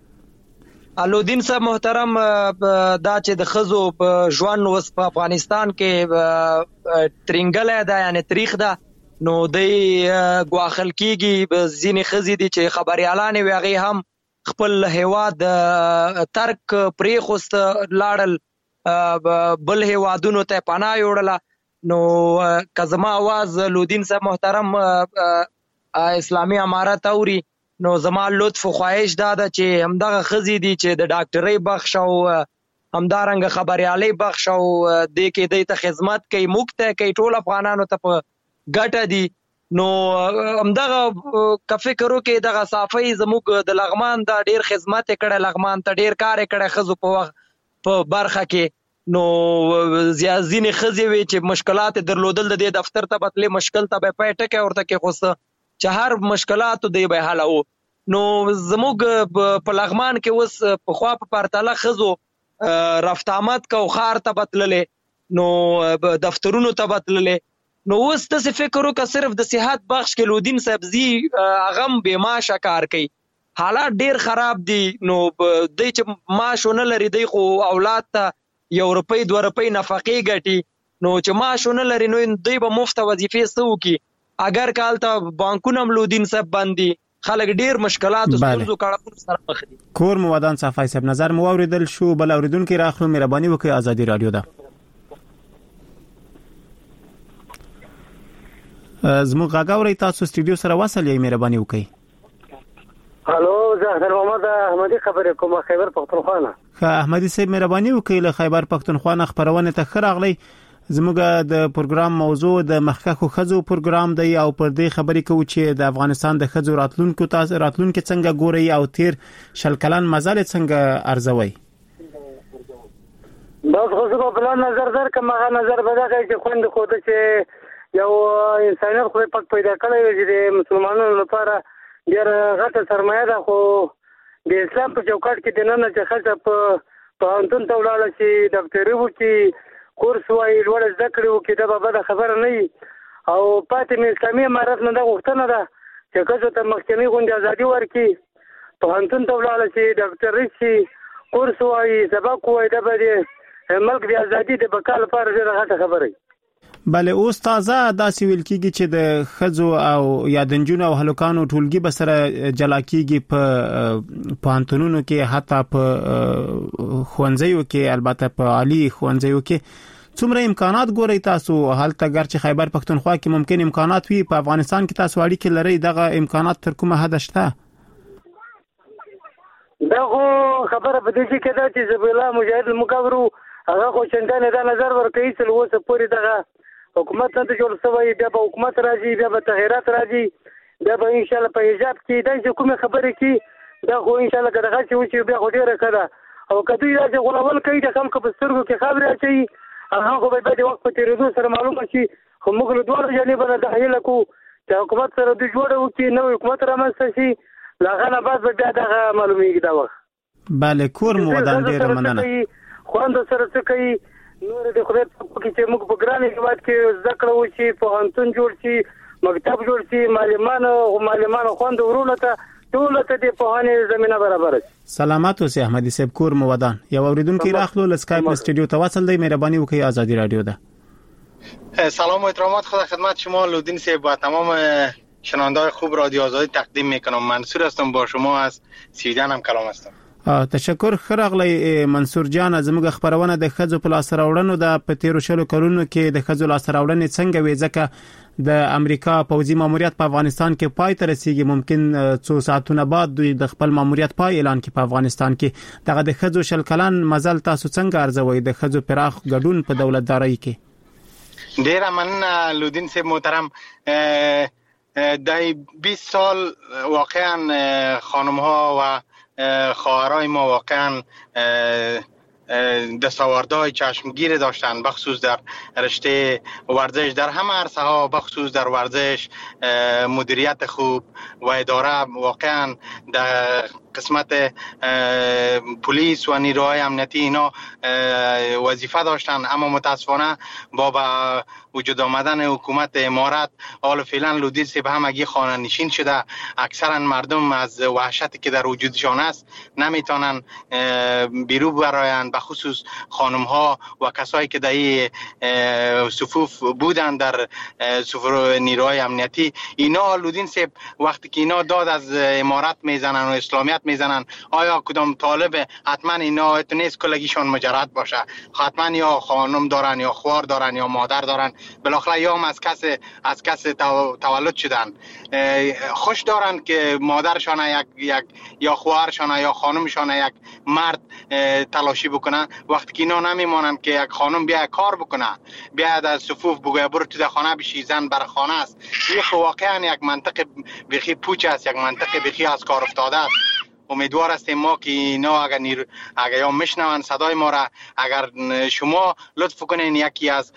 لودین صاحب محترم دا چې د خځو ژوند اوس په افغانستان کې ترنګل ده یعنی تاریخ ده نو د غواخل کیږي ځینې خزې دي چې خبريالانه ویغه هم خپل هواد ترک پری خوست لاړل بل هوادونو ته پناه یوړله نو کزما आवाज لودین صاحب محترم اسلامي امارت اوري نو زما لطف خواهش داده چې همدغه خزې دي چې د ډاکټرۍ بخښ او همدارنګ خبريالي بخښ او د کې د ته خدمت کوي مکته کوي ټول افغانانو ته ګټه دي نو همدغه کفه کرو کې دغه صافي زموږ د لغمان د ډیر خدمت کړه لغمان ته ډیر کار کړه خزو په وخت په برخه کې نو زیازین خزي وی چې مشکلات درلودل د دفتر ته بتلې مشکل ته به پټه کې ورته کې خوسته چې هر مشکلات دی به حل او نو زموږ په لغمان کې اوس په خوا په پرتاله خزو رفت آمد کو خار ته بتللې نو دفترونو ته بتللې نو اوس د فکر وکړه صرف د صحت بخش کې لودین سبزی اغم به ماشه کار کوي حالات ډیر خراب دي نو د چې ماشونه لري دی خو اولاد ته یو روپۍ 2 روپۍ نفقې ګټي نو چې ماشونه لري نو دوی به مفت وظیفې سو کی اگر کال ته بانکونه لودین سب باندې خلک ډیر مشکلات او ستونزو کړه سره مخ دي.
کور موادان صافی صاحب نظر مو اوریدل شو بل اوریدونکو راخلو مهرباني وکړئ آزادي رادیو ده. زموږ غاګوري تاسو استودیو سره وصل یې مهرباني وکړئ.
الو زه محمد احمدی خبرې کوم خیبر پختونخوا نه.
احمدی صاحب مهرباني وکړئ له خیبر پختونخوا نه خبرونه ته خراغلی زموږ د پروګرام موضوع د مخکخو خزو پروګرام دی او پر دې خبرې کوو چې د افغانستان د خزو راتلونکو څنګه ګوري او تیر شلکلان مزل څنګه ارزوي.
بس خو په بل نظر درکمه نظر بدغه چې خوند خو د چې یو انسانیت خو پک پیدا کړی چې د مسلمانانو لپاره ډېر غټه سرمایه ده خو د اسلام په چوکاټ کې د نن چې خلک په انتون ته ولاړ شي ډاکټري وکړي کورس وایي لوړ زده کړې وکړي دا به خبره نه وي او پاتې مې اسلامي امارت نه دا غوښتنه ده چې ښځو ته مخکنۍ غوندې ازادي ورکړي په انتون ته ولاړ شي ډاکټري شي کورس وایي سبق وایي دا به د ملک د ازادي د بقا لپاره ډېره غټه خبره وي.
بله اوس تازه داسې ویل کیږي چې د خزو او یا د نجونو او هلکانو ټولګي به سره جلا کیږي په پانتونونو کې حتی په خوانځیو کې البته په عالی خوانځیو کې څومره امکانات ګوري تاسو حالت اگر چې خیبر پختونخوا کې ممکن امکانات وي په افغانستان کې تاسو اړیکې لري دغه امکانات تر کومه حد شته
دغه خبره په دې کې دا چې زبیلا مجاهد المکبرو هغه خو څنګه دا نظر ورکړي چې اوس پوری دغه حکومت ته جوړ شوی بیا به حکومت راځي بیا به تغیرات راځي بیا به ان شاء الله په ایجاب کې د کومه خبره کې دا خو ان شاء الله کله چې وشي بیا خو ډیره کړه او کدی راځي غوړول کوي د خلکو په سترګو کې خبره اچي هغه خو به د وخت په تیریدو سره معلومه شي خو موږ له دوه جانبه د هیله کو چې حکومت سره د جوړه وکړي نو حکومت رامنځته شي لاغه نه بعد بیا دغه معلومیږي دا وخت
bale کور مو ودان ډیره مننه
خوند سره څه کوي نور د خدای په کې چې موږ په ګران هیواد کې ذکر وشي په انتون جوړ شي مکتب جوړ شي معلمان خوند ورونه ته ټول ته د پوهانه زمينه برابر شي
سلامات اوسې احمدي صاحب کور مو ودان یو اوریدونکو راخلو لسکایپ استودیو ته وصل دی مهرباني وکړئ آزادی رادیو ده
سلام و احترامات خدا خدمت شما لودین صاحب و تمام شنونده‌های خوب رادیو آزادی تقدیم میکنم. منصور هستم با شما از سویدن هم کلام هستم.
تشکر خراغلی منصور جان زموږ خبرونه د خزو په لاس راوړنو د پتیرو شلو کلونو کې د خزو لاس راوړنې څنګه وې ځکه د امریکا پوځي ماموریت په افغانستان کې پای ته رسیدي ممکن څو ساعتونه بعد دوی د خپل ماموریت پای اعلان کړي په افغانستان کې دغه د خزو شل کلن مزل تاسو څنګه ارزوي د خزو پراخ ګډون په دولتداري کې
ډیر مننه لودین صاحب محترم دای 20 سال واقعا خانم ها و خواهرای ما واقعا دستاوردهای چشمگیر داشتن بخصوص در رشته ورزش در همه عرصه ها بخصوص در ورزش مدیریت خوب و اداره واقعا در قسمت پلیس و نیروهای امنیتی اینا وظیفه داشتن اما متاسفانه با وجود آمدن حکومت امارت حال فعلا لودیس به همگی خانه نشین شده اکثرا مردم از وحشتی که در وجودشان است نمیتونن بیرون برآیند به خصوص خانم ها و کسایی که در صفوف بودن در صفوف نیروهای امنیتی اینا لودین صاحب وقتی که اینا داد از امارت میزنن و اسلامیت میزنن آیا کدام طالب حتما اینا نیست کلگیشان مجرد باشه حتما یا خانم دارن یا خوار دارن یا مادر دارن بالاخره یا هم از کس تولد شدن خوش دارن که مادرشان یک یا خواهرشان یا خانمشان یک مرد تلاشی بکنه وقتی که اینا نمیمانن که یک خانم بیا کار بکنه بیا در صفوف بگویا برو تو خانه بشی زن بر خانه است این واقعا یک منطق بخی پوچ است یک منطق بخی از کار افتاده است امیدوار هستیم ما که اینا اگر یا میشنون صدای ما را اگر شما لطف کنین یکی از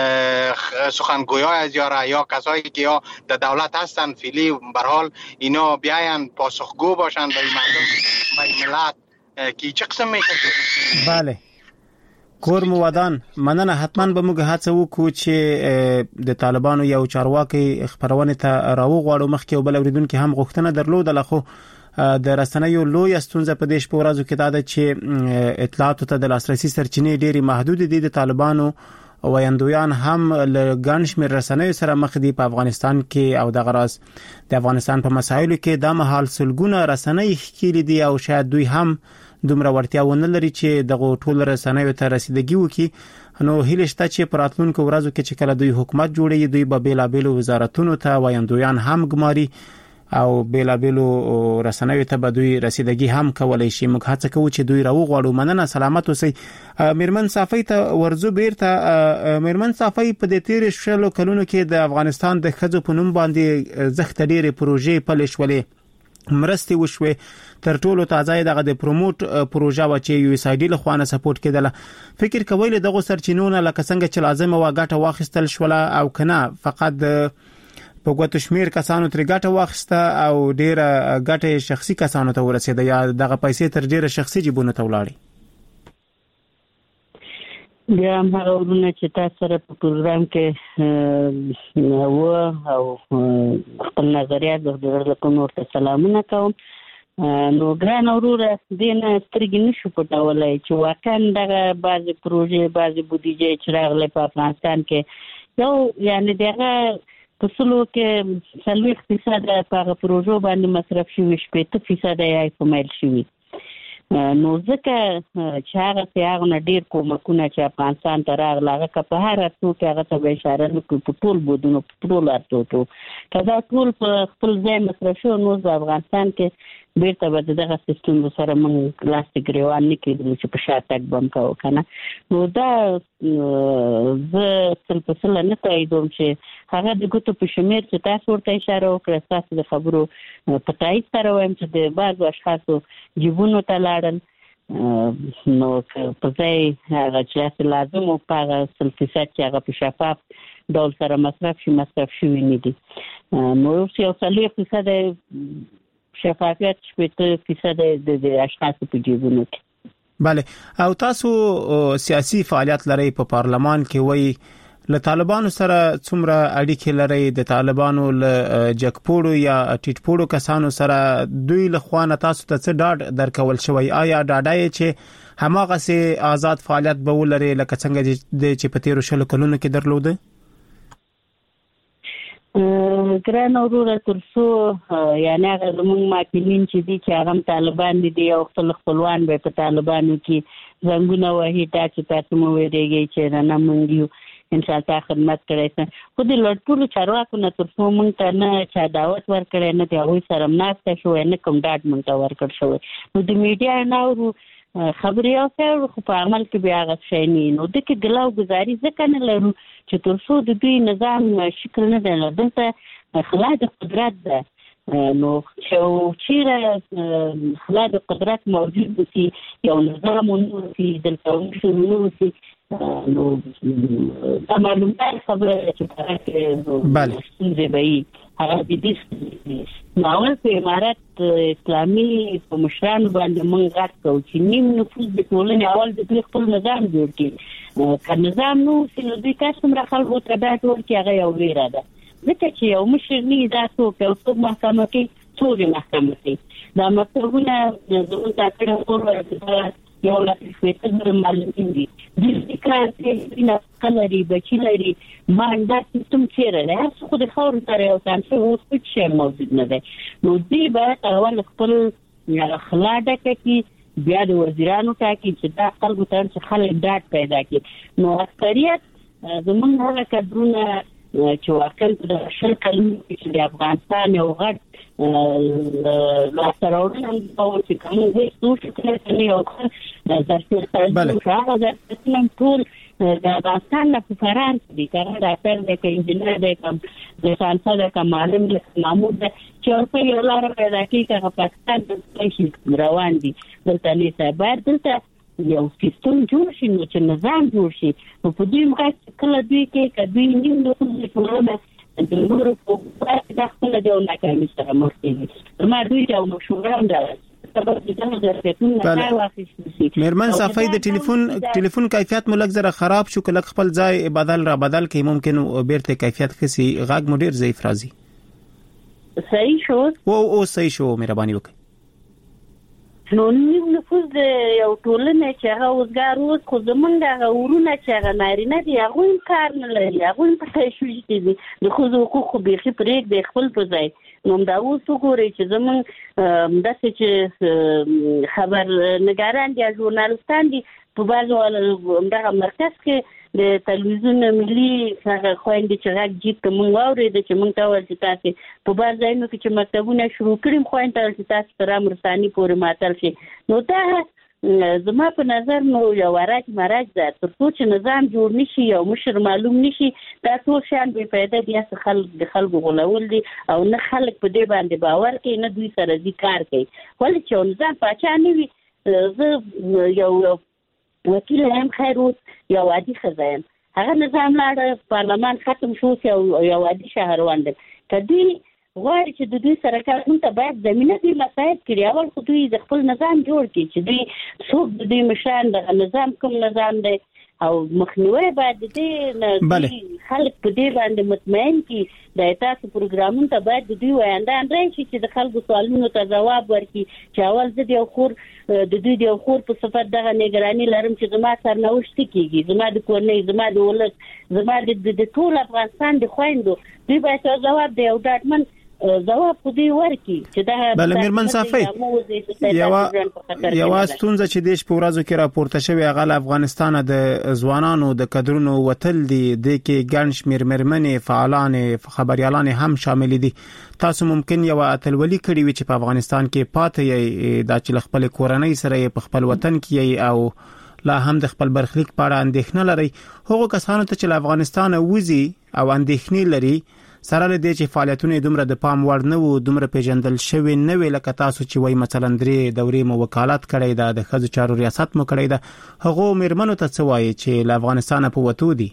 سخنگویای از یا کسایی که یا در دولت هستن فعلی به هر حال اینا بیاین پاسخگو باشن به مردم به ملت که چه قسم میشه
بله کور مو ودان مننه حتما به موږ هڅه وکړو چې د طالبانو یو چارواکي خبرونه ته راوغواړو مخکې وبل اوریدونکو هم غوښتنه درلوده لخوا د رسنیو لوی استونزه په دیش په ورځو کې دا ده چې اطلاعاتو ته د لاسرسي سرچینې ډېری محدود دي د طالبانو ویاندویان هم له ګڼشمیر رسنیو سره مخ دي په افغانستان کې او د غراس د افغانستان په مسایلو کې د مهال سلګونه رسنۍ ښکېل دي او شاید دوی هم دومره ورتیا ونه لري چې دغه ټول رسنیو ته رسیدګي وکړي نو هیله شته چې پراتلونکو ورځو کې چې کله دوی حکومت جوړي دوی به بیلابل وزارتونو ته ویاندویان هم ګماري او بیلابلو رسنیو ته به دوی رسیدګي هم کولای شي موږ هڅه کوو چې دوی راوغواړو مننه سلامت اوسئ میرمن صافی ته ورزو بیرته میرمن صافی په دې تیر شلو کلونو کې د افغانستان د خځو په نوم باندې زخت ډېرې پروژې پلش ولې مرستي وشوي تر ټولو تازه دغه د پروموټ پروژه و چې یو اس ای ډی له خوانه سپورټ کېدله فکر کوي له دغه سرچینونه لکه څنګه چې لازم واګټه واخیستل شوله او کنه فقط په ګوتو شمیر کسانو تر ګټه واخسته او ډیره ګټه شخصي کسانو ته ورسېده یا دغه پیسې تر ډیره شخصي جیبونو ته ولاړې
بیا هم هغه ورونه چې تاسو سره په پروګرام کې او خپل نظریات درلودل کوم ورته سلامونه کوم نو ګران اوروره دینه سترګې نشو پټولای چې واقعا دغه بعضی پروژې بعضی بودیجه چې راغلي په افغانستان کې یو یعنی دغه پسلو کې 40% په پروژو باندې مصرف شوی 80% یې فمایل شوی نو ځکه چې هغه سیاغونه ډیر کومکونه چې افغانستان ته راغله که په هر څو کې هغه ته اشاره وکړو په ټول بودونو په ټول ارتوټو کدا ټول په خپل ځای مصرف شو نو په افغانستان کې بیرته به دغه سیستم سره موږ لاس ګریوان نه کېدو چې په شاتګ بم کاو کنه نو دا زه تل نه تاییدوم چې هغه د ګوتو په شمیر چې تاسو ورته اشاره وکړه تاسو د خبرو په تایید سره وایم چې د بعضو اشخاصو جیبونو ته لاړل نو په ځای هغه چې لازم او په 40% چې هغه په شفاف ډول سره مصرف شوی نه دي نو یو 40% شفافیت 80% د اشخاصو په جیبونو کې
بله او تاسو سیاسي فعالیت لري په پارلمان کې وای له طالبانو سره څومره اړیکې لري د طالبانو له جګپوړو یا ټیټپوړو کسانو سره دوی له خوانه تاسو ته څه ډاډ درکول شوی آیا ډاډای چې هماغه سي آزاد فعالیت به ولري لکه څنګه چې په 13 کلونو کې درلوده
ګران اورور ترسو یعنی هغه زموږ ماکینین چې دي چې هغه طالبان دي او خپلوان به په طالبانو کې زنګونه وهي چې تاسو مو ویریږي چې نه مونږ ان شاء الله خدمت کړئ خو د لټولو چارواکو نه ترسو مونږ ته نه چا دعوت ورکړي نه دی هغه سره مناسته شو نه کوم ډاډ مونږ ته ورکړ شو نو د میډیا نه خبري او خو په عمل کې بیا غوښنی نو د کې ګلاو گزاري ځکه نه لرو چې ترسو د دوی نظام شکل نه دی دلته خلا د قدرت ده نو چې خلا د قدرت موجود وي یو نظام ونوسي دلته ونوسي نو دا معلومات خبره چې
بله
زبېي هغه د دې ناول په امارات اسلامي په مشران باندې مونږ غاټ کوو چې نیم نفوذ د ټولنې اول د خپل نظام جوړ کړي که نظام نو چې دوی کومه خلکو ته دا ټول کې هغه یو ویره ده ځکه چې یو مشر نه دا څوک یو څوک محکمه کې څوک محکمه کې دا مطلبونه زموږ د کړه کور یو لکه معلومین دي د کار کې نه کلري بچی لري ماندا سیستم چیرې نه هر څه د خور سره یو څه اوس هیڅ موجود نه دی نو دی به اول خپل خلاده کې بیا د وزیرانو ټاکي چې دا خلکو ته خلک ډاټ پیدا کړي نو اکثریت زمونږ هغه کډرونه چې واقعا د شل کلونو کې د افغانستان یو غټ لا سراوړل او چې کوم څه څه چې نه یو هغه د ټول د افغانستان په فرار دي کار راپر د انجینر د کوم د سانسا د کمالم د معمول چې په یو لار پیدا کیږي چې پاکستان د شي روان دي دلته نه سبا دلته یو سیستم جوړ شي نو چې نظام جوړ شي په دې مخه کله دوی کې کدی نیم نو څه د نورو په پاتې د خپل د نه کوي سره مرسته ما دوی ته مشوران درته
مېرمن صافی د ټلیفون کیفیت مو لږ زره خراب شو کله خپل ځای بدل کې ممکن بیرته کیفیت خسي غاګ مو ډیر ضعیف راځي
صحیح شو
او صحیح شو مهرباني وکړئ
نو نیم نفوذ د یو ټولنه چې هغه وزګار اوس خو زمونږ هغه ورونه چې هغه نارینه دي هغه هم کار نه لري هغه هم په شوي دي د ښځو حقوقو بیخي پرېږ د خپل په ځای نو دا اوس وګورئ چې زمونږ داسې چې خبرنګاران دي ژورنالستان دي په بعضو دغه مرکز کې د تلویزیون ملي هغه خويندې چې راځي چې موږ واورېد چې موږ ته ورته تاسو په بعض ځایونو کې چې مکتبونه شروع کړیم خويندې چې تاسو تر امرساني پورې ماتل شي نو دا زما په نظر نو یو مراج ده تر څو چې نظام جوړ نشي او مشر معلوم نشي دا ټول شان به پیدا دي چې خلک غولول دي او نه خلک په دې باندې باور کوي نه دوی سره دي کار کوي ولې چې نظام پاچا نه وي زه یو وکیل هم خیروت یو عادي خزایم هغه نظام لاړ پارلمان ختم شو یو عادي شهروند کدی غواړي چې د دوی سره کار ته باید زمينه دي مساعد کړي اول خو دوی د خپل نظام جوړ کړي چې دوی څوک د دې مشان د نظام کوم نظام دی او مخنیوي باید دې خلک په دې باندې مطمئن کی د تاسو پروګرامونو ته باید د دوی وایندان راشي چې د خلکو سوالونو ته جواب ورکړي چې اول د دې خور د دوی د خور په صفت دغه نگرانی لرم چې زما سرنوشت کیږي زما د کورنۍ زما د ولس زما د ټول افغانستان د خويندو دوی باید جواب دی او ډاډمن جواب خو دی ورکی چې دا
بل میرمن صافی یو ستونزه چې دیش په ورځو کې راپورته شوی غل افغانستان د ځوانانو د کډرونو وتل دي د کې ګڼ شمیر مرمنې فعالان خبريالان هم شامل دي تاسو ممکن یو اتلولي کړی وي چې په افغانستان کې پاتې یې د چل خپل کورنۍ سره په خپل وطن کې او لا هم د خپل برخلیک په اړه اندېښنه لري هغه کسانو ته چې افغانستان وځي او اندېښنې لري سره له دې چې فعالیتونه دومره د پام وړ نه وو دومره پیژندل شوی نه وی لکه تاسو چې وای مثلا درې دورې مو وکالت کړی دا د خځو چارو ریاست مو کړی دا هغه مرمنو ته څه وایي چې له افغانستان په وته دي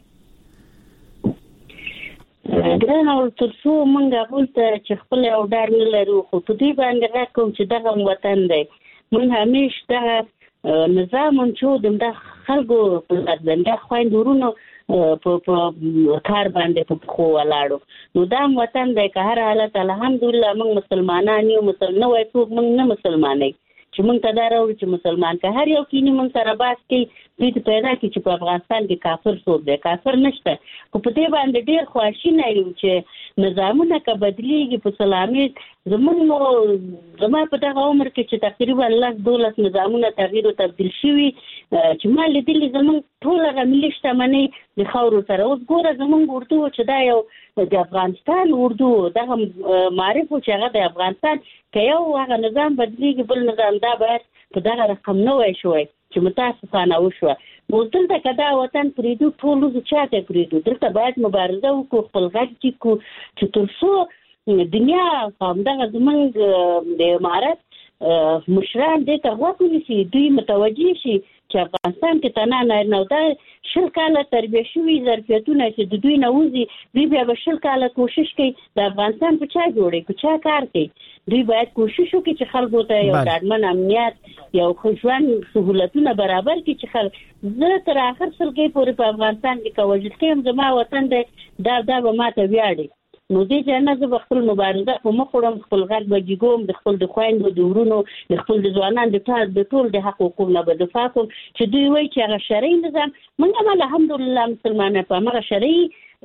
ګرانه ترڅو مونږه ولته چې خپل او ډار نه لرو خو په دې باندې راکوم چې دغه وطن دی مونږ همیشه دغه نظام چې د خلکو په ځنده خويندورونو په کار باندې په خو ولاړو نو دا وطن د هر حالت الحمدلله موږ مسلمانان یو مسلمان وای څوک موږ نه مسلمانای چې موږ ته دا راوړي چې مسلمان که هر یو کینی موږ سره باس کې دې پیدا کی چې په افغانستان کې کافر څوک دی کافر نشته خو په دې باندې ډیر خواشینه یو چې نظامونه که بدلیږي په سلامي زما په دغه عمر کې چې تقریبا 12 نظامونه تغییر او تبديل شوي چې ما لیدلې زمون ټول غملي شتمنۍ د خاورو سره اوس ګوره زمون ورته چې دا یو د افغانستان اردو دغه معرفت چې هغه د افغانستان که یو هغه نظام بدلیږي بل نظام دا باید په دغه رقم نه وای شوی چې متاسفانه وشو نو دلته کدا وطن پریدو ټول چاته پریدو دلته باید مبارزه وکړو خپل غږ چې ترڅو دنیا همدغه زمونږ د امارت مشران دې ته وکړي دوی متوجي شي چې افغانستان کې تنه نه دا شل کاله تربیه شوی ظرفیتونه چې د دوی نه وځي دوی بیا به شل کاله کوشش کوي د افغانستان په چا جوړي په چا کار کوي دوی باید کوشش وکړي چې خلکو ته یو ډاډمن امنیت یو خوشوان سہولتونه برابر کړي چې خلک زه تر اخر سلګي پورې په افغانستان کې کوجل کوم زما وطن دی دا به ماته ویاړي نو دې جنا زه خپل مبارزه په مخورم خپل غږ بګیګوم د خپل د خويندو د ورونو د خپل د ځوانان د ټول د حقوقو نه به دفاع کوم چې دوی وایي چې هغه شرعي نظام موږ الحمدلله مسلمانان په هغه شرعي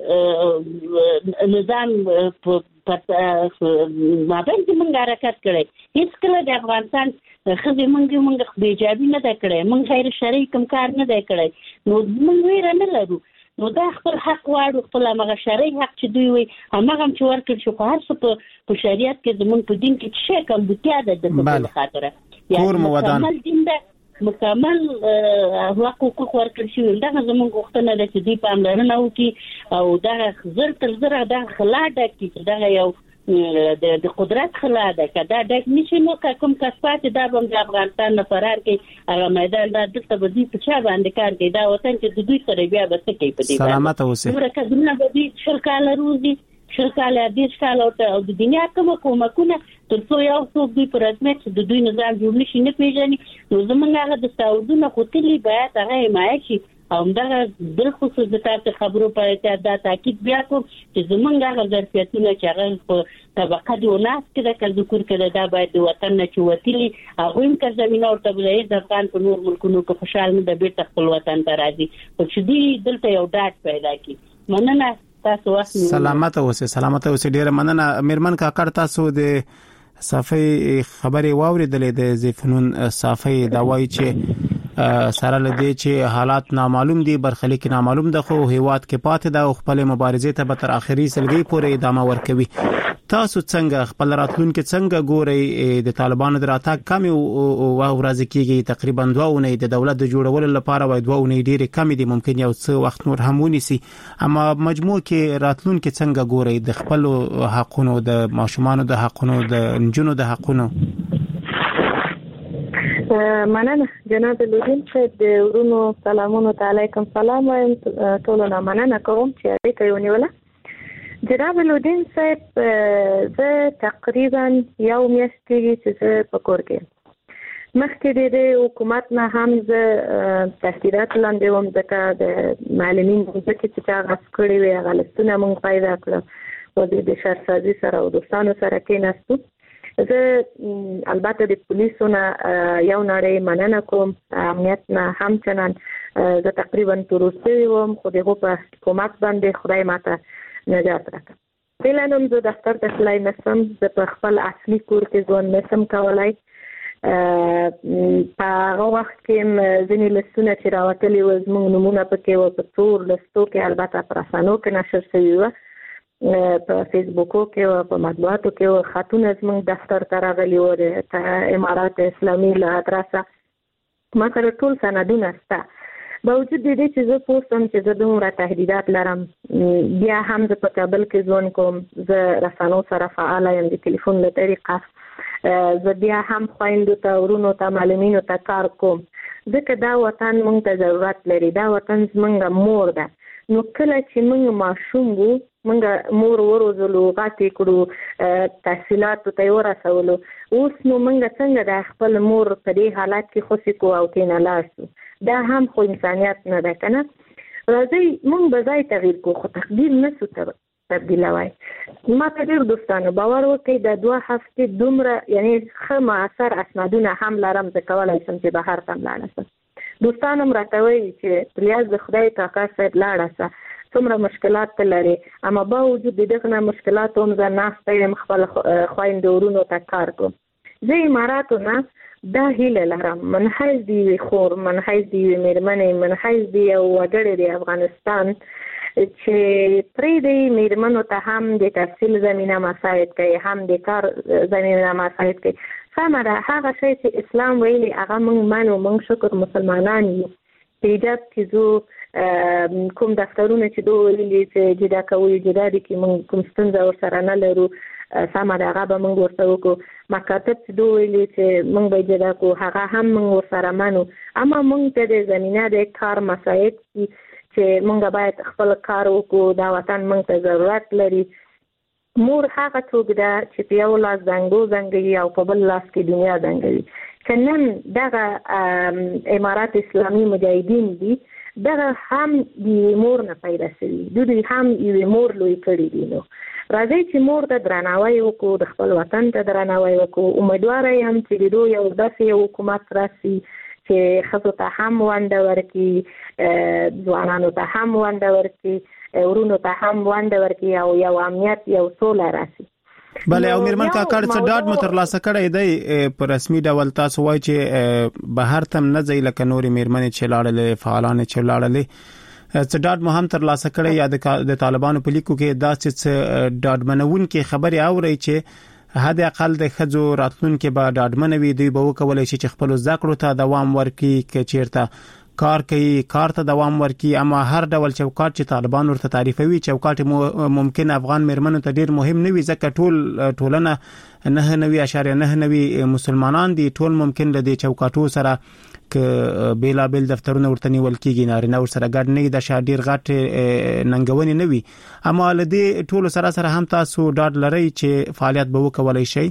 نظام په ما باندې موږ حرکت کړی هیڅ کله د افغانستان خزي موږ بیجابي نه دا کړی موږ غیر شرعي کوم کار نه دا کړی نو موږ ویره نه لرو نو دا خپل حق واړو خپل هغه شرعي حق چې دوی وي هغه چې ورکړ شو په هر څه په شریعت کې زمون په دین کې چې کوم بوتیا ده د خاطر
کور مودان
مکمل حقوق ورکړ شو دا زمون غوښتنه ده چې دوی پاملرنه وکړي او دا زر تر زر دا خلا ده چې دا یو د قدرت خلا ده کدا د نشي نو کوم کسبات دا د افغانستان نه فرار کوي هغه میدان دا د تبدیل په چا باندې کار کوي دا وطن چې دوی سره بیا به څه کوي په دې
سلامت اوسه
ورکه دنیا به دې شرکاله روزي شرکاله دې شکاله او د دنیا کومه ترڅو یو څوک دوی پر رسمیت د دوی نظام جوړ نشي نه پیژني نو زمونږ هغه د سعودونو خپلې باید هغه حمایت شي همدغه بل خصوص د تاسو خبرو په اړه دا تاکید بیا کوم چې زمونږ هغه ظرفیتونه چې هغه په طبقه دی وناس کې د ذکر کړه دا باید د وطن نه چوتلی هغه هم که زمينه او تبلیغ د افغان په نور ملکونو کې خوشاله نه د بیرته خپل وطن ته راځي او چې دی دلته یو ډاټ پیدا کی مننه تاسو واسه
سلامت اوسه ډیره مننه میرمن کاکړ تاسو د صافی خبري واوریدلې د زیفنون صافی دا وایي چې سره لدی چې حالات نامعلوم دي برخلیک نامعلوم ده خو هیواد کې پاتې ده او خپل مبارزه ته به تر اخري سلګي پورې ادامه ورکوي تاسو څنګه خپل راتلونکو څنګه ګورئ د طالبانو د راتګ کمی او ورځ کېږي تقریبا 2 اونۍ د دولت د جوړولو لپاره وای 2 اونۍ ډېر کمی دي ممکن یو څه وخت نور هم ونیسي اما مجموع کې راتلونکو څنګه ګورئ د خپل حقونو د ماشومان د حقونو د نجونو د حقونو
مننه جناب لودین صاحب د ورونو سلامونه علیکم سلام وایم ټول نه مننه کوم چې اړیکه ونیوله جناب لودین صاحب زه تقریبا یو میاشت کې چې په کور کې مخکې د حکومت نه هم ز تحقیقات لاندې وم ځکه د معلمین ځکه چې هغه کړی وي هغه لستونه موږ پیدا کړو او د شهرسازي سره او دوستانو سره کېناستو. زه البته د پولیسو نه یو نړۍ مننه کوم، امنیت نه هم چنان زه تقریبا تروسي وم، خو دغه په حکومت باندې خدای ماته نجات راکړ. فعلا زه دفتر ته تلای نشم، زه په خپل اصلي کور کې ژوند نشم کولای. په هغه وخت کې ځینې لستونه چې راوتلي وو زموږ نومونه پکې وو په تور لستو کې، البته په رسنیو کې نشر شوي وو، په فیسبوکو کې وو، په مطبوعاتو کې وو، خطونه زموږ دفتر ته راغلي وو د امارات اسلامي له ادرسه. ما سره ټول سندونه شته، باوجود د دې چې زه پوښتم چې زه دومره تهدیدات لرم، بیا هم زه په کابل کې ژوند کوم، زه رسنیو سره فعاله یم د ټلیفون له طریقه، زه بیا هم خویندو ته ورونو ته معلمینو ته کار کوم، ځکه دا وطن موږ ته ضرورت لري، دا وطن زموږ مور ده. نو کله چې موږ ماشوم وو موږ مور وروزلو، غاتې کړو، تحصیلاتو ته یې ورسولو، اوس نو موږ څنګه د خپل مور په دې حالت کې خوشي کو او کېنه لاړ شو؟ دا هم خو انسانیت نه ده که نه؟ راځئ موږ به ځای تغییر کو، خو تقدیر نه شو تبدیلوای. ما ته ډېر دوستانو باور وکړئ د 2 هفتې دومره یعنی ښه مؤثر اسنادونه هم لرم، زه کولی شم چې بهر ته هم لاړه شم. دوستان هم راته وایي چې پریاز د خدای کاکا صاحب لاړه شه، څومره مشکلات ته لري، اما باوجود د دغه مشکلاتو هم زه ناسته یم خپل خویندو ورونو ته کار کوم. زه اماراتو نه دا هیله لرم، منحیز دی وی خور، منحیز دی وی میرمنې، منحیز دی یو وګړی د افغانستان چې پرې دی میرمنو ته هم د تحصیل زمینه مساعد کوي، هم د کار زمینه مساعد کوي. سمه ده، هغه شی چې اسلام ویلي هغه موږ منو، موږ شکر مسلمانان یو. په حجاب کې زو کوم دفترونه چې دوی ویلي چې جدا کوي، جدا دي کې موږ کوم ستونزه ورسره نه لرو، سمه ده، هغه به موږ ورته وکړو. مکاتب چې دوی ویلي چې موږ به جدا کوو، هغه هم موږ ورسره منو. اما موږ ته د زمینه د کار مساعد چې موږ باید خپل کار وکړو، دا وطن موږ ته ضرورت لري. مور هغه څوک ده چې په یو لاس زنګوي او په بل لاس کې دنیا زنګوي. که نن دغه امارات اسلامي مجاهدین دي، دغه هم د مور نه پیدا شوي، دوی هم یوې مور لوی کړي دي. نو راځئ چې مور ته درناوی وکړو، د خپل وطن ته درناوی وکړو. امیدواره یم چې د دوی یو داسې یو حکومت راسي چې ښځو ته هم ونډه ورکړي، ځوانانو ته هم ونډه ورکړي، ورونو ته هم ونډه ورکړي او یو امنیت یو سوله راسي.
بله، او میرمن کاکړ څه ډاډ مو ترلاسه کړی دی په رسمي ډول؟ تاسو وایي چې بهر ته نه ځئ لکه نورې میرمنې چې لاړلې، فعالانې چې لاړلې، څه ډاډ مو هم ترلاسه کړی یا د طالبانو په لیکو کې داسې څه ډاډمنونکې خبرې اورئ چې حد اقل د ښځو راتلونکي به ډاډمنه وي، دوی به وکولی شي چې خپلو زده کړو ته دوام ورکړي، که چیرته کار کوي کار ته دوام ورکړي. اما هر ډول چوکاټ چې طالبان ورته تعریفوي، چوکاټ ممکن افغان میرمنو ته ډیر مهم نه وي، ځکه ټولنه 9.9 مسلمانان دي، ټول ممکن له دې چوکاټو سره ک بیلا بیل دفترونه ورته نیول کیږي، نارینه ور سره ګډ نه د شادیر غټ ننګونی نه وي. اما له دې ټول سره هم تاسو ډاډ لرئ چې فعالیت به وکولای شي؟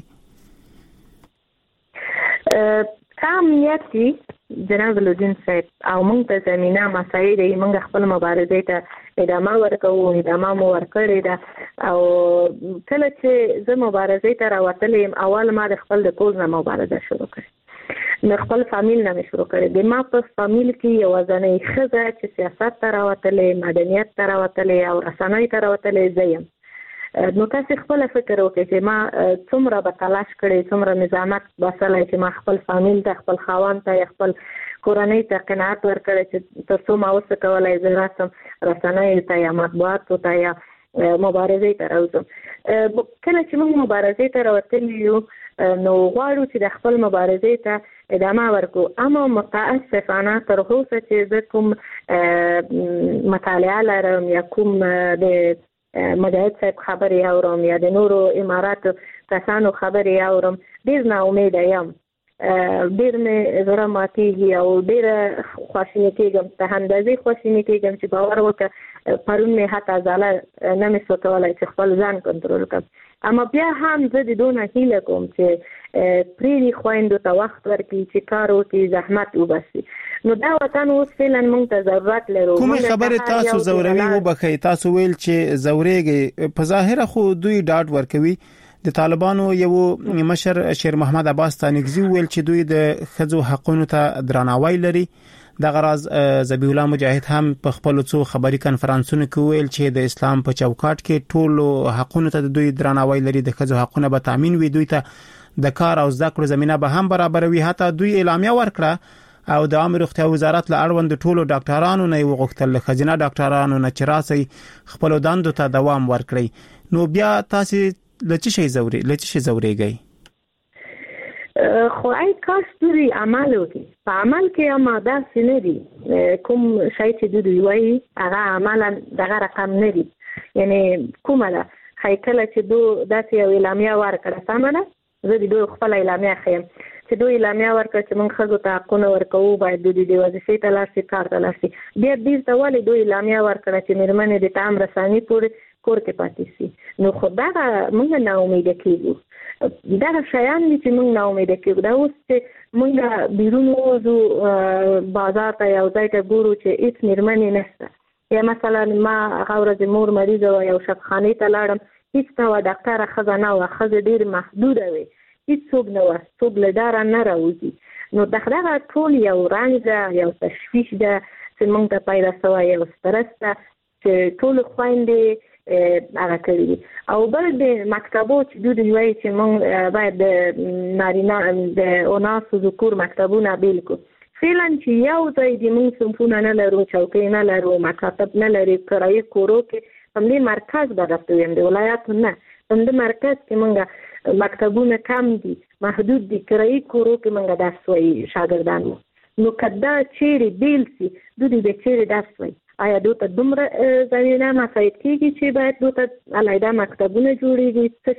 کامیابی جناب لودین صاحب او موږ ته زمينه مساعد یې، موږ خپل مبارزې ته ادامه ورکوو، ادامه مو ورکړې ده. او کله چې زه مبارزې ته راوتلم، اول ما د خپل د کور نه مبارزه شروع کړه، د خپل فامیل نه مې شروع کړې. د ما په فامیل کې یو ځنې ښځه چې سیاست ته راوتلې، مدنیت ته راوتلې او رسنۍ ته راوتلې زه یم. نو تاسو خپل فکر وکړئ چې ما څومره به تلاش کړی، څومره نظامت باسلی چې ما خپل فامیل ته، خپل خاوند ته، خپل کورنۍ ته قناعت ورکړی چې تر څو ما اوسه کولای زه راسم رسنیو ته یا مطبوعاتو ته یا مبارزې ته راوځم. کله چې موږ مبارزې ته راوتلي یو، نو غواړو چې د خپل مبارزې ته ادامه ورکړو. اما متاسفانه تر اوسه چې زه کوم مطالعه لرم یا کوم د مجاهد صاحب خبرې اورم یا د نورو اماراتو کسانو خبرې اورم، ډېر نا امیده یم ډیر مې زړه ماتېږي او ډیر خواشینی کېږم، ته اندازې خواشینی کېږم چې باور وکړه پرون مې حتی ځاله نه مې څه کولی چې خپل ځان کنټرول کړم. اما بیا هم زه د دونه هیله کوم چې پرېږدي خویندو ته وخت ورکړي چې کار وکړي، زحمت وباسي. نو دا وطن اوس فعلا موږ ته ضرورت لرو.
کومې خبرې تاسو زوروي وبخښئ؟ تاسو ویل چې زورېږي، په ظاهره خو دوی ډاډ ورکوي. د طالبانو یو مشر شیر محمد عباس تانګزي ویل چې دوی د ښځو حقوقو ته درناوی لري. د غراز ذبیح الله مجاهد هم په خپل څو خبري کانفرنسونو کې ویل چې د اسلام په چوکاټ کې ټول حقوقو ته دوی درناوی لري، د ښځو حقوقونه به تامین وي، دوی ته د کار او زده کړو زمينه به هم برابروي. حتی دوی اعلامیه ورکړه او د عامه روغتیا وزارت له اړوند ټولو ډاکټرانو نه وغوښتل خزینه ډاکټرانو نه چې راسي خپل دندو ته دوام ورکړي. نو بیا تاسو لچ شي زوريږي؟
خو ای کاش دوی عمل وکړي. په عمل کې هم داسې نه دي، کوم شی چې دوی وایي هغه عملا دغه رقم نه دي. یعنی کومه ده هیکله چې دوی داسې یو اعلامیه ورکړه، سمه ده، زه د دوی خپل اعلامیه ښیم چې دوی اعلامیه ورکړه چې موږ ښځو ته حقونه ورکوو، باید دوی د وظیفې ته لاړ شي، کار ته لاړ شي. بیا بیرته ولې دوی اعلامیه ورکړه چې مېرمنې د تعام رساني پورې کور کې پاتې شي؟ نو خو دغه موږ نه امیده کېږو، دغه شیان دي چې موږ نه امیده کېږو. دا اوس چې موږ بیرون وځو بازار ته یو ځای ته ګورو چې هېڅ مېرمنې نشته، یا مثلا ما هغه ورځ مور مریضه وه، یو شفخانې ته لاړم، هېڅ نه وه، ډاکټره ښځه نه وه، ښځې ډېر محدوده وې، هېڅوک نه وه، څوک له ډاره نه راوځي. نو دغه ټول یو رنځ ده، یو تشویش ده چې موږ ته پیدا شوی، یو سترس ده چې ټولو خویندې هغه کړي دي. او بل د مکتبو چې دوی وایي چې موږ باید د نارینه د اناثو ذکور مکتبونه بیل کړو. فعلا چې یو ځای د موږ صنفونه نه لرو، چوکۍ نه لرو، مکاتب نه لري، کرایي کورو کې همدې مرکز به درته ویم، د ولایاتو نه، همدې مرکز کې موږ مکتبونه کم دي، محدود دي، کرایي کورو کې موږ درس وایي شاګردان مو. نو که دا چیرې بیل سي، دوی د چیرې درس وایي، آیا دوی ته دومره زمینه مساعد کېږي چې باید دوی ته علیحده مکتبونه جوړېږي؟ څه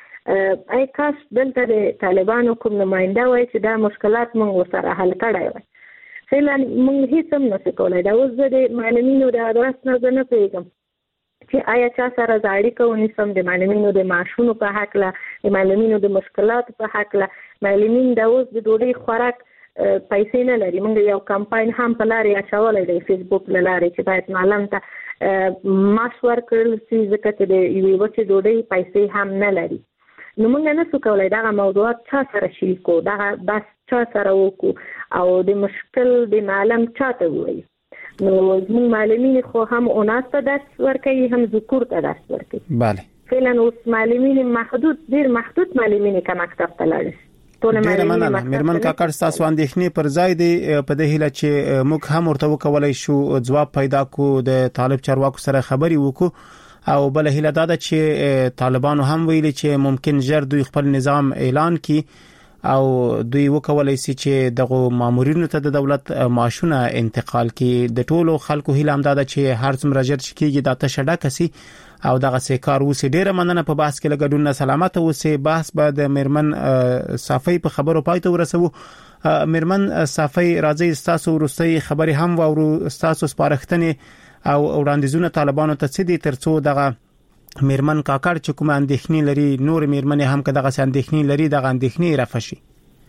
شی ای کاش دلته د طالبانو کوم نماینده وای چې دا مشکلات موږ ورسره حل کړی وای. فعلا موږ هېڅ هم نشو کولی. دا اوس زه د معلمینو د ادرس نه زه نه پوهېږم چې آیا چا سره زه اړیکه ونیسم د معلمینو د معاشونو په هکله، د معلمینو د مشکلاتو په هکله. معلمین د اوس د ډوډۍ خوراک پیسې نه لري. موږ یو کمپاین هم په لارې اچولی دی فیسبوک له لارې چې باید معلم ته معاش ورکړل شي، ځکه چې د یوې وچې ډوډۍ پیسې هم نه لري. نو موږ نشو کولی دغه موضوعات چا سره شریک کړو، دغه بحث چا سره وکړو او د مشکل د معلم چا ته ووایو. نو زموږ معلمین خو هم اناث ته درس ورکوي، هم ذکور ته درس ورکوي.
بله
فعلا اوس معلمین محدود، ډېر محدود معلمین که مکتب ته لاړ شي.
ډیره مننه میرمن کاکړ، تاسو اندېښنې پر ځای دی. په دې هیله چې موږ هم ورته وکولای شو ځواب پیدا کو، د طالب چارواکو سره خبري وکړو. او بل هیله دا ده چې طالبانو هم ویلي چې ممکن ژر دوی خپل نظام اعلان کړي او دوی وکولای شي چې دغه مامورینو ته د دولت معاشونه انتقال کړي. د ټولو خلکو هیله هم دا ده چې هر څومره ژر کېږي دا تشډه کسي او دغه سکار وسی. ډیره مننه په بحث کې لګډون نه سلامت اوسه. بحث به د میرمن صافی په خبرو پاتې ورسو. میرمن صافی راځي تاسو ورستي خبري هم او تاسو سپارښتنه او وړاندیزونه طالبانو ته څه دي ترڅو دغه میرمن کاکړ چې کوم اندېښنې لري، نور میرمنې هم که دغه اندېښنې لري، دغه اندېښنې رافشي.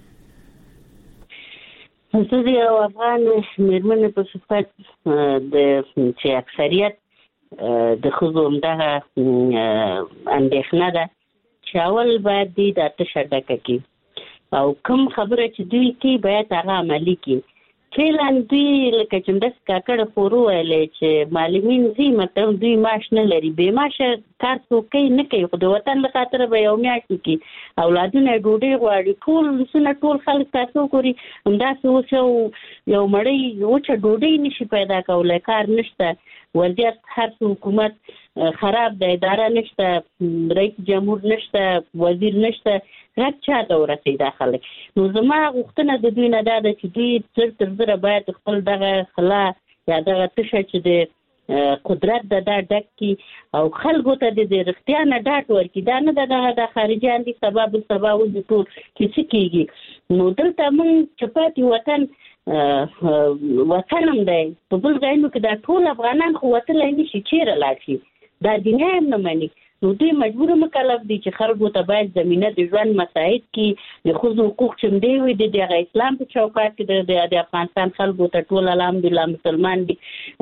زه د افغان میرمنې په صفت د چې اکثریت د ښځو همدغه اندېښنه ده چې اول باید دوی دا تشه ډکه کړي او کوم خبره چې دوی کوي باید هغه عملي کړي. فعلا دوی لکه چې همداسې کاکړه خو وویلی چې معلمین ځي مطلب دوی معاش نه لري، بې معاشه کار څوک کوي نه کوي، خو د وطن له خاطره به یو میاشت وکړي، اولادونه یې ډوډۍ غواړي، ټول ټول خلک تاسو وګوري همداسې اوس یو مړی وچه ډوډۍ نشي پیدا کولی، کار نشته، وضعیت هر حکومت خراب دی، اداره نشته، رئیس جمهور نشته، وزیر نشته، غږ چاته ورسي دا خلک. نو زما غوښتنه د دوی نه دا ده چې دوی زر تر زره باید خپل دغه خلا یا دغه تشه چې د قدرت د ډک کی او خلکو ته د رښتیا نه ډاټ ورکړي دا نه د خارجيان دي سبب و د ټول کیسه کیږي نو دلته موږ چپاتي وطن وطنم دی په بل ځایونو کې دا ټول افغانان خو وتلای نشي چیرې لاړ شي دا دنیا هم نه مني نو دوی مجبور مکلف دي چې خلکو ته باید زمينه د ژوند مساعد کی د خود حقوق چې دی وي د اسلام په چوکاټ کې د افغانستان خلکو ته ټول الحمدلله مسلمان دي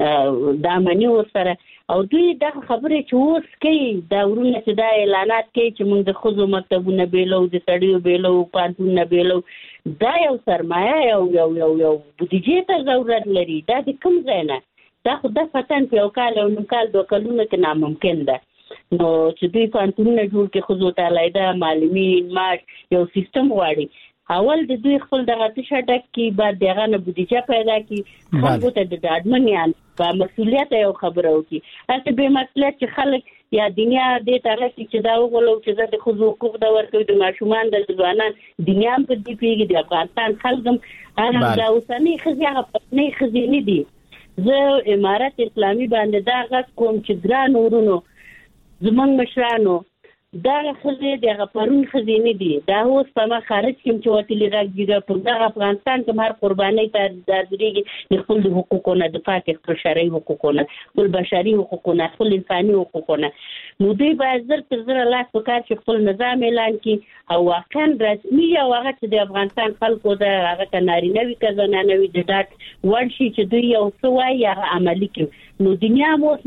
دا مني ورسره او دوی دا خبره چې اوس کوي دا ورونه چې دا اعلانات کوي چې موږ د خود مکتبونه بیلو د سړیو بیلو پانتون بیلو دا یو سرمایه یو بودیجه ته ضرورت لري دا د کوم ځای نه دا خو د فتن په یو کال او نو کال دوه کلونه کې ناممکن ده نو چې دوی پانتونونه جوړ کې خو ته لایدا معلمین ماش یو سیستم غواړي اول د دوی خپل دغه تشډک کې بعد دغه نه بودیجه پیدا کی خلکو ته د ډاډمنیان په مسولیت یو خبره وکي اته به مسولیت چې خلک یا دنیا دې طرف چې دا وغولو چې د خو حقوق د ورکوي د ماشومان د ځوانان دنیا په دې پیږي د افغانستان خلکم هغه دا اوسنی خزیغه پټنی خزینی دي زه امارت اسلامي باندې دا غږ کوم چې ګران ورونو زمون مشرانو دا خزې د پرون خزینه دي دا اوس په ما خارج کوم چې وتلی راګیږي په دغه افغانستان کې هر قرباني ته د درېږي د خپل حقوقونو د دفاع کوي شرعي حقوقونه خپل بشري حقوقونه خپل انساني حقوقونه نو دوی باید زر تر زر لاس وکړي چې خپل نظام اعلان کړي او واقعا رسمي او هغه چې د افغانستان خلکو د هغه نارینه وي کزنه نوي د ډاټ ورشي چې دوی یو څه وایي هغه عملي کړي نو دنیا موږ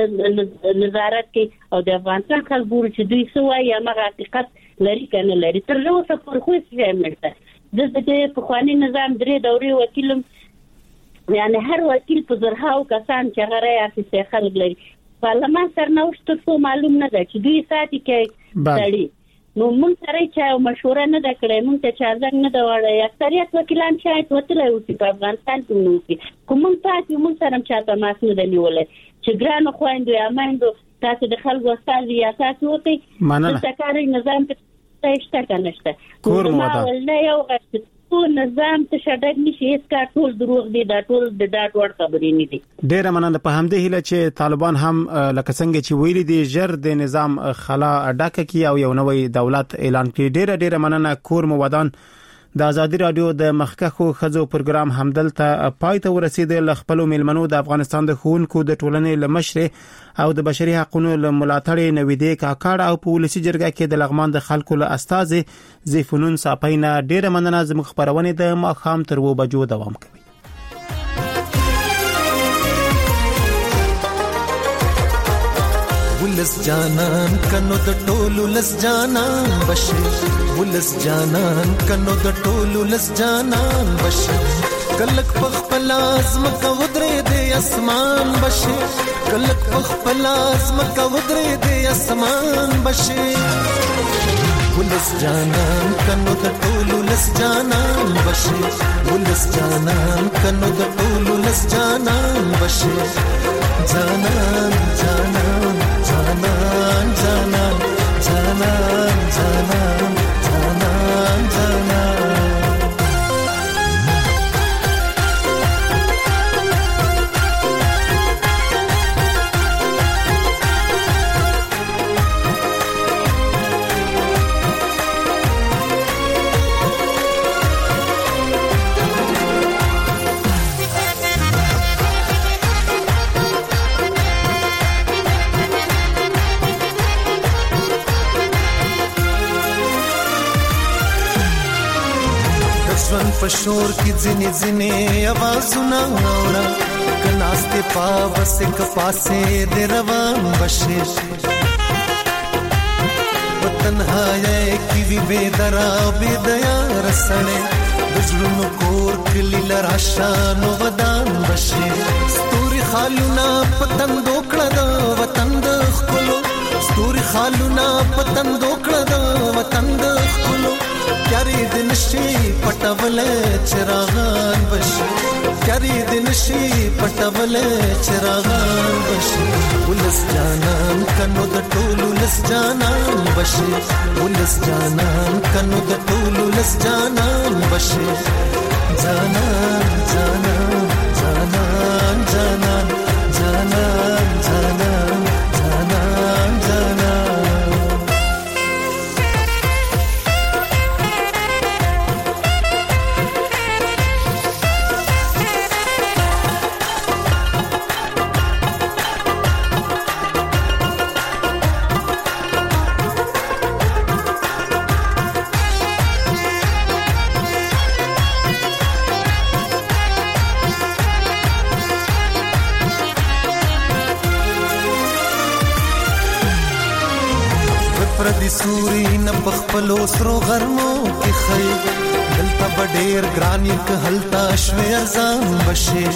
نظارت کوي او د افغانستان خلکو چې دوی څه وایي هغه حقیقت لري کنه لري تر اوسه پر خو څه نشته د په خواني نظام درې دورې وکیلم یعنی هر وکیل په زرهاو کسان چې غره افیسه خلک لري پارلمان سرنوشت څه معلوم نه ده چې دوی ساتي کې سړي نو مونږ سره چې مشوره نه ده کړې مونږ ته چا ځنګ نه دا وړي اکثریت وکیلان شاید وتلای وي په افغانستان کې نو کې کوم پاتې مونږ سره چاته ماس نه دی نیولې چې ګران خويندو یا مایندو تاسو د خلکو استاد یا تاسو وته د تکاري نظام ته شته کنهشته کومه ولنه یو غشت نظام ته شډک نشي هیڅ کار ټول دروغ دي دا ټول د ډاټ ور خبرې نه دي
ډیره مننه په همدې هله چې طالبان هم لکه څنګه چې ویلي دي جر د نظام خلا ډاکه کی او یو نوې دولت اعلان کړي ډیره مننه کور مودان د ازادي رادیو د مخکخو خزو پروګرام همدلته پای ته ورسېد خپل میلمنو د افغانستان د خونکو د ټولنې لمشره او د بشري حقوقو ملاتړ نویدې کاکړ او پولیسي جرګه کې د لغمان د خلکو له استاد زیفنون صاحبینا ډیره مننه زموږ خبرونه د ماخام تر و بجو دوام کوي
ولس جانان کنو د ټولو لس جانان بشي ولس جانان کنو د ټولو لس جانان بشي کلک پخپل ازم کا ودرې د اسمان بشي کلک پخپل ازم کا ودرې د اسمان بشي ولس جانان کنو د ټولو لس جانان بشي ولس جانان کنو د ټولو لس جانان بشي جانان جانان جانان جانان جانان جانان جانان جانان پشور کی ځنې ځنې आवाजونه اورا کناسته پاوسه کپاسه د روان بشي وطنهای کی وی بدرا بدیا رسنه بجلونو کور کلی لراشان ودان بشي ستوري خالونا پتن دوکړه د وطن د خلو ستوري خالونا پتن دوکړه د وطن د خلو کاری دن شي پټول چراغان بشي کاری دن شي پټول چراغان بشي ولس جانان کنو د ټولو لس جانان بشي ولس جانان کنو د ټولو لس جانان بشي جانان جانان جانان جانان جانان جانان جانان جانان پردي سوري نه بخپلو سرو غرمو کې خي دلته بډېر ګران یک هلتا شوي ارزان بشي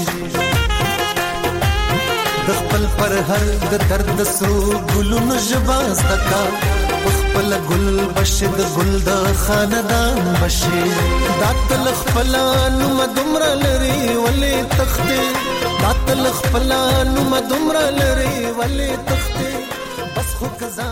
د خپل پر هر د درد سرو ګلونو جباز تکا خپل ګل بشي د ګل د خاندان بشي داتل خپلانو مدمر لري ولې تختې داتل خپلانو مدمر لري ولې تختې بس خو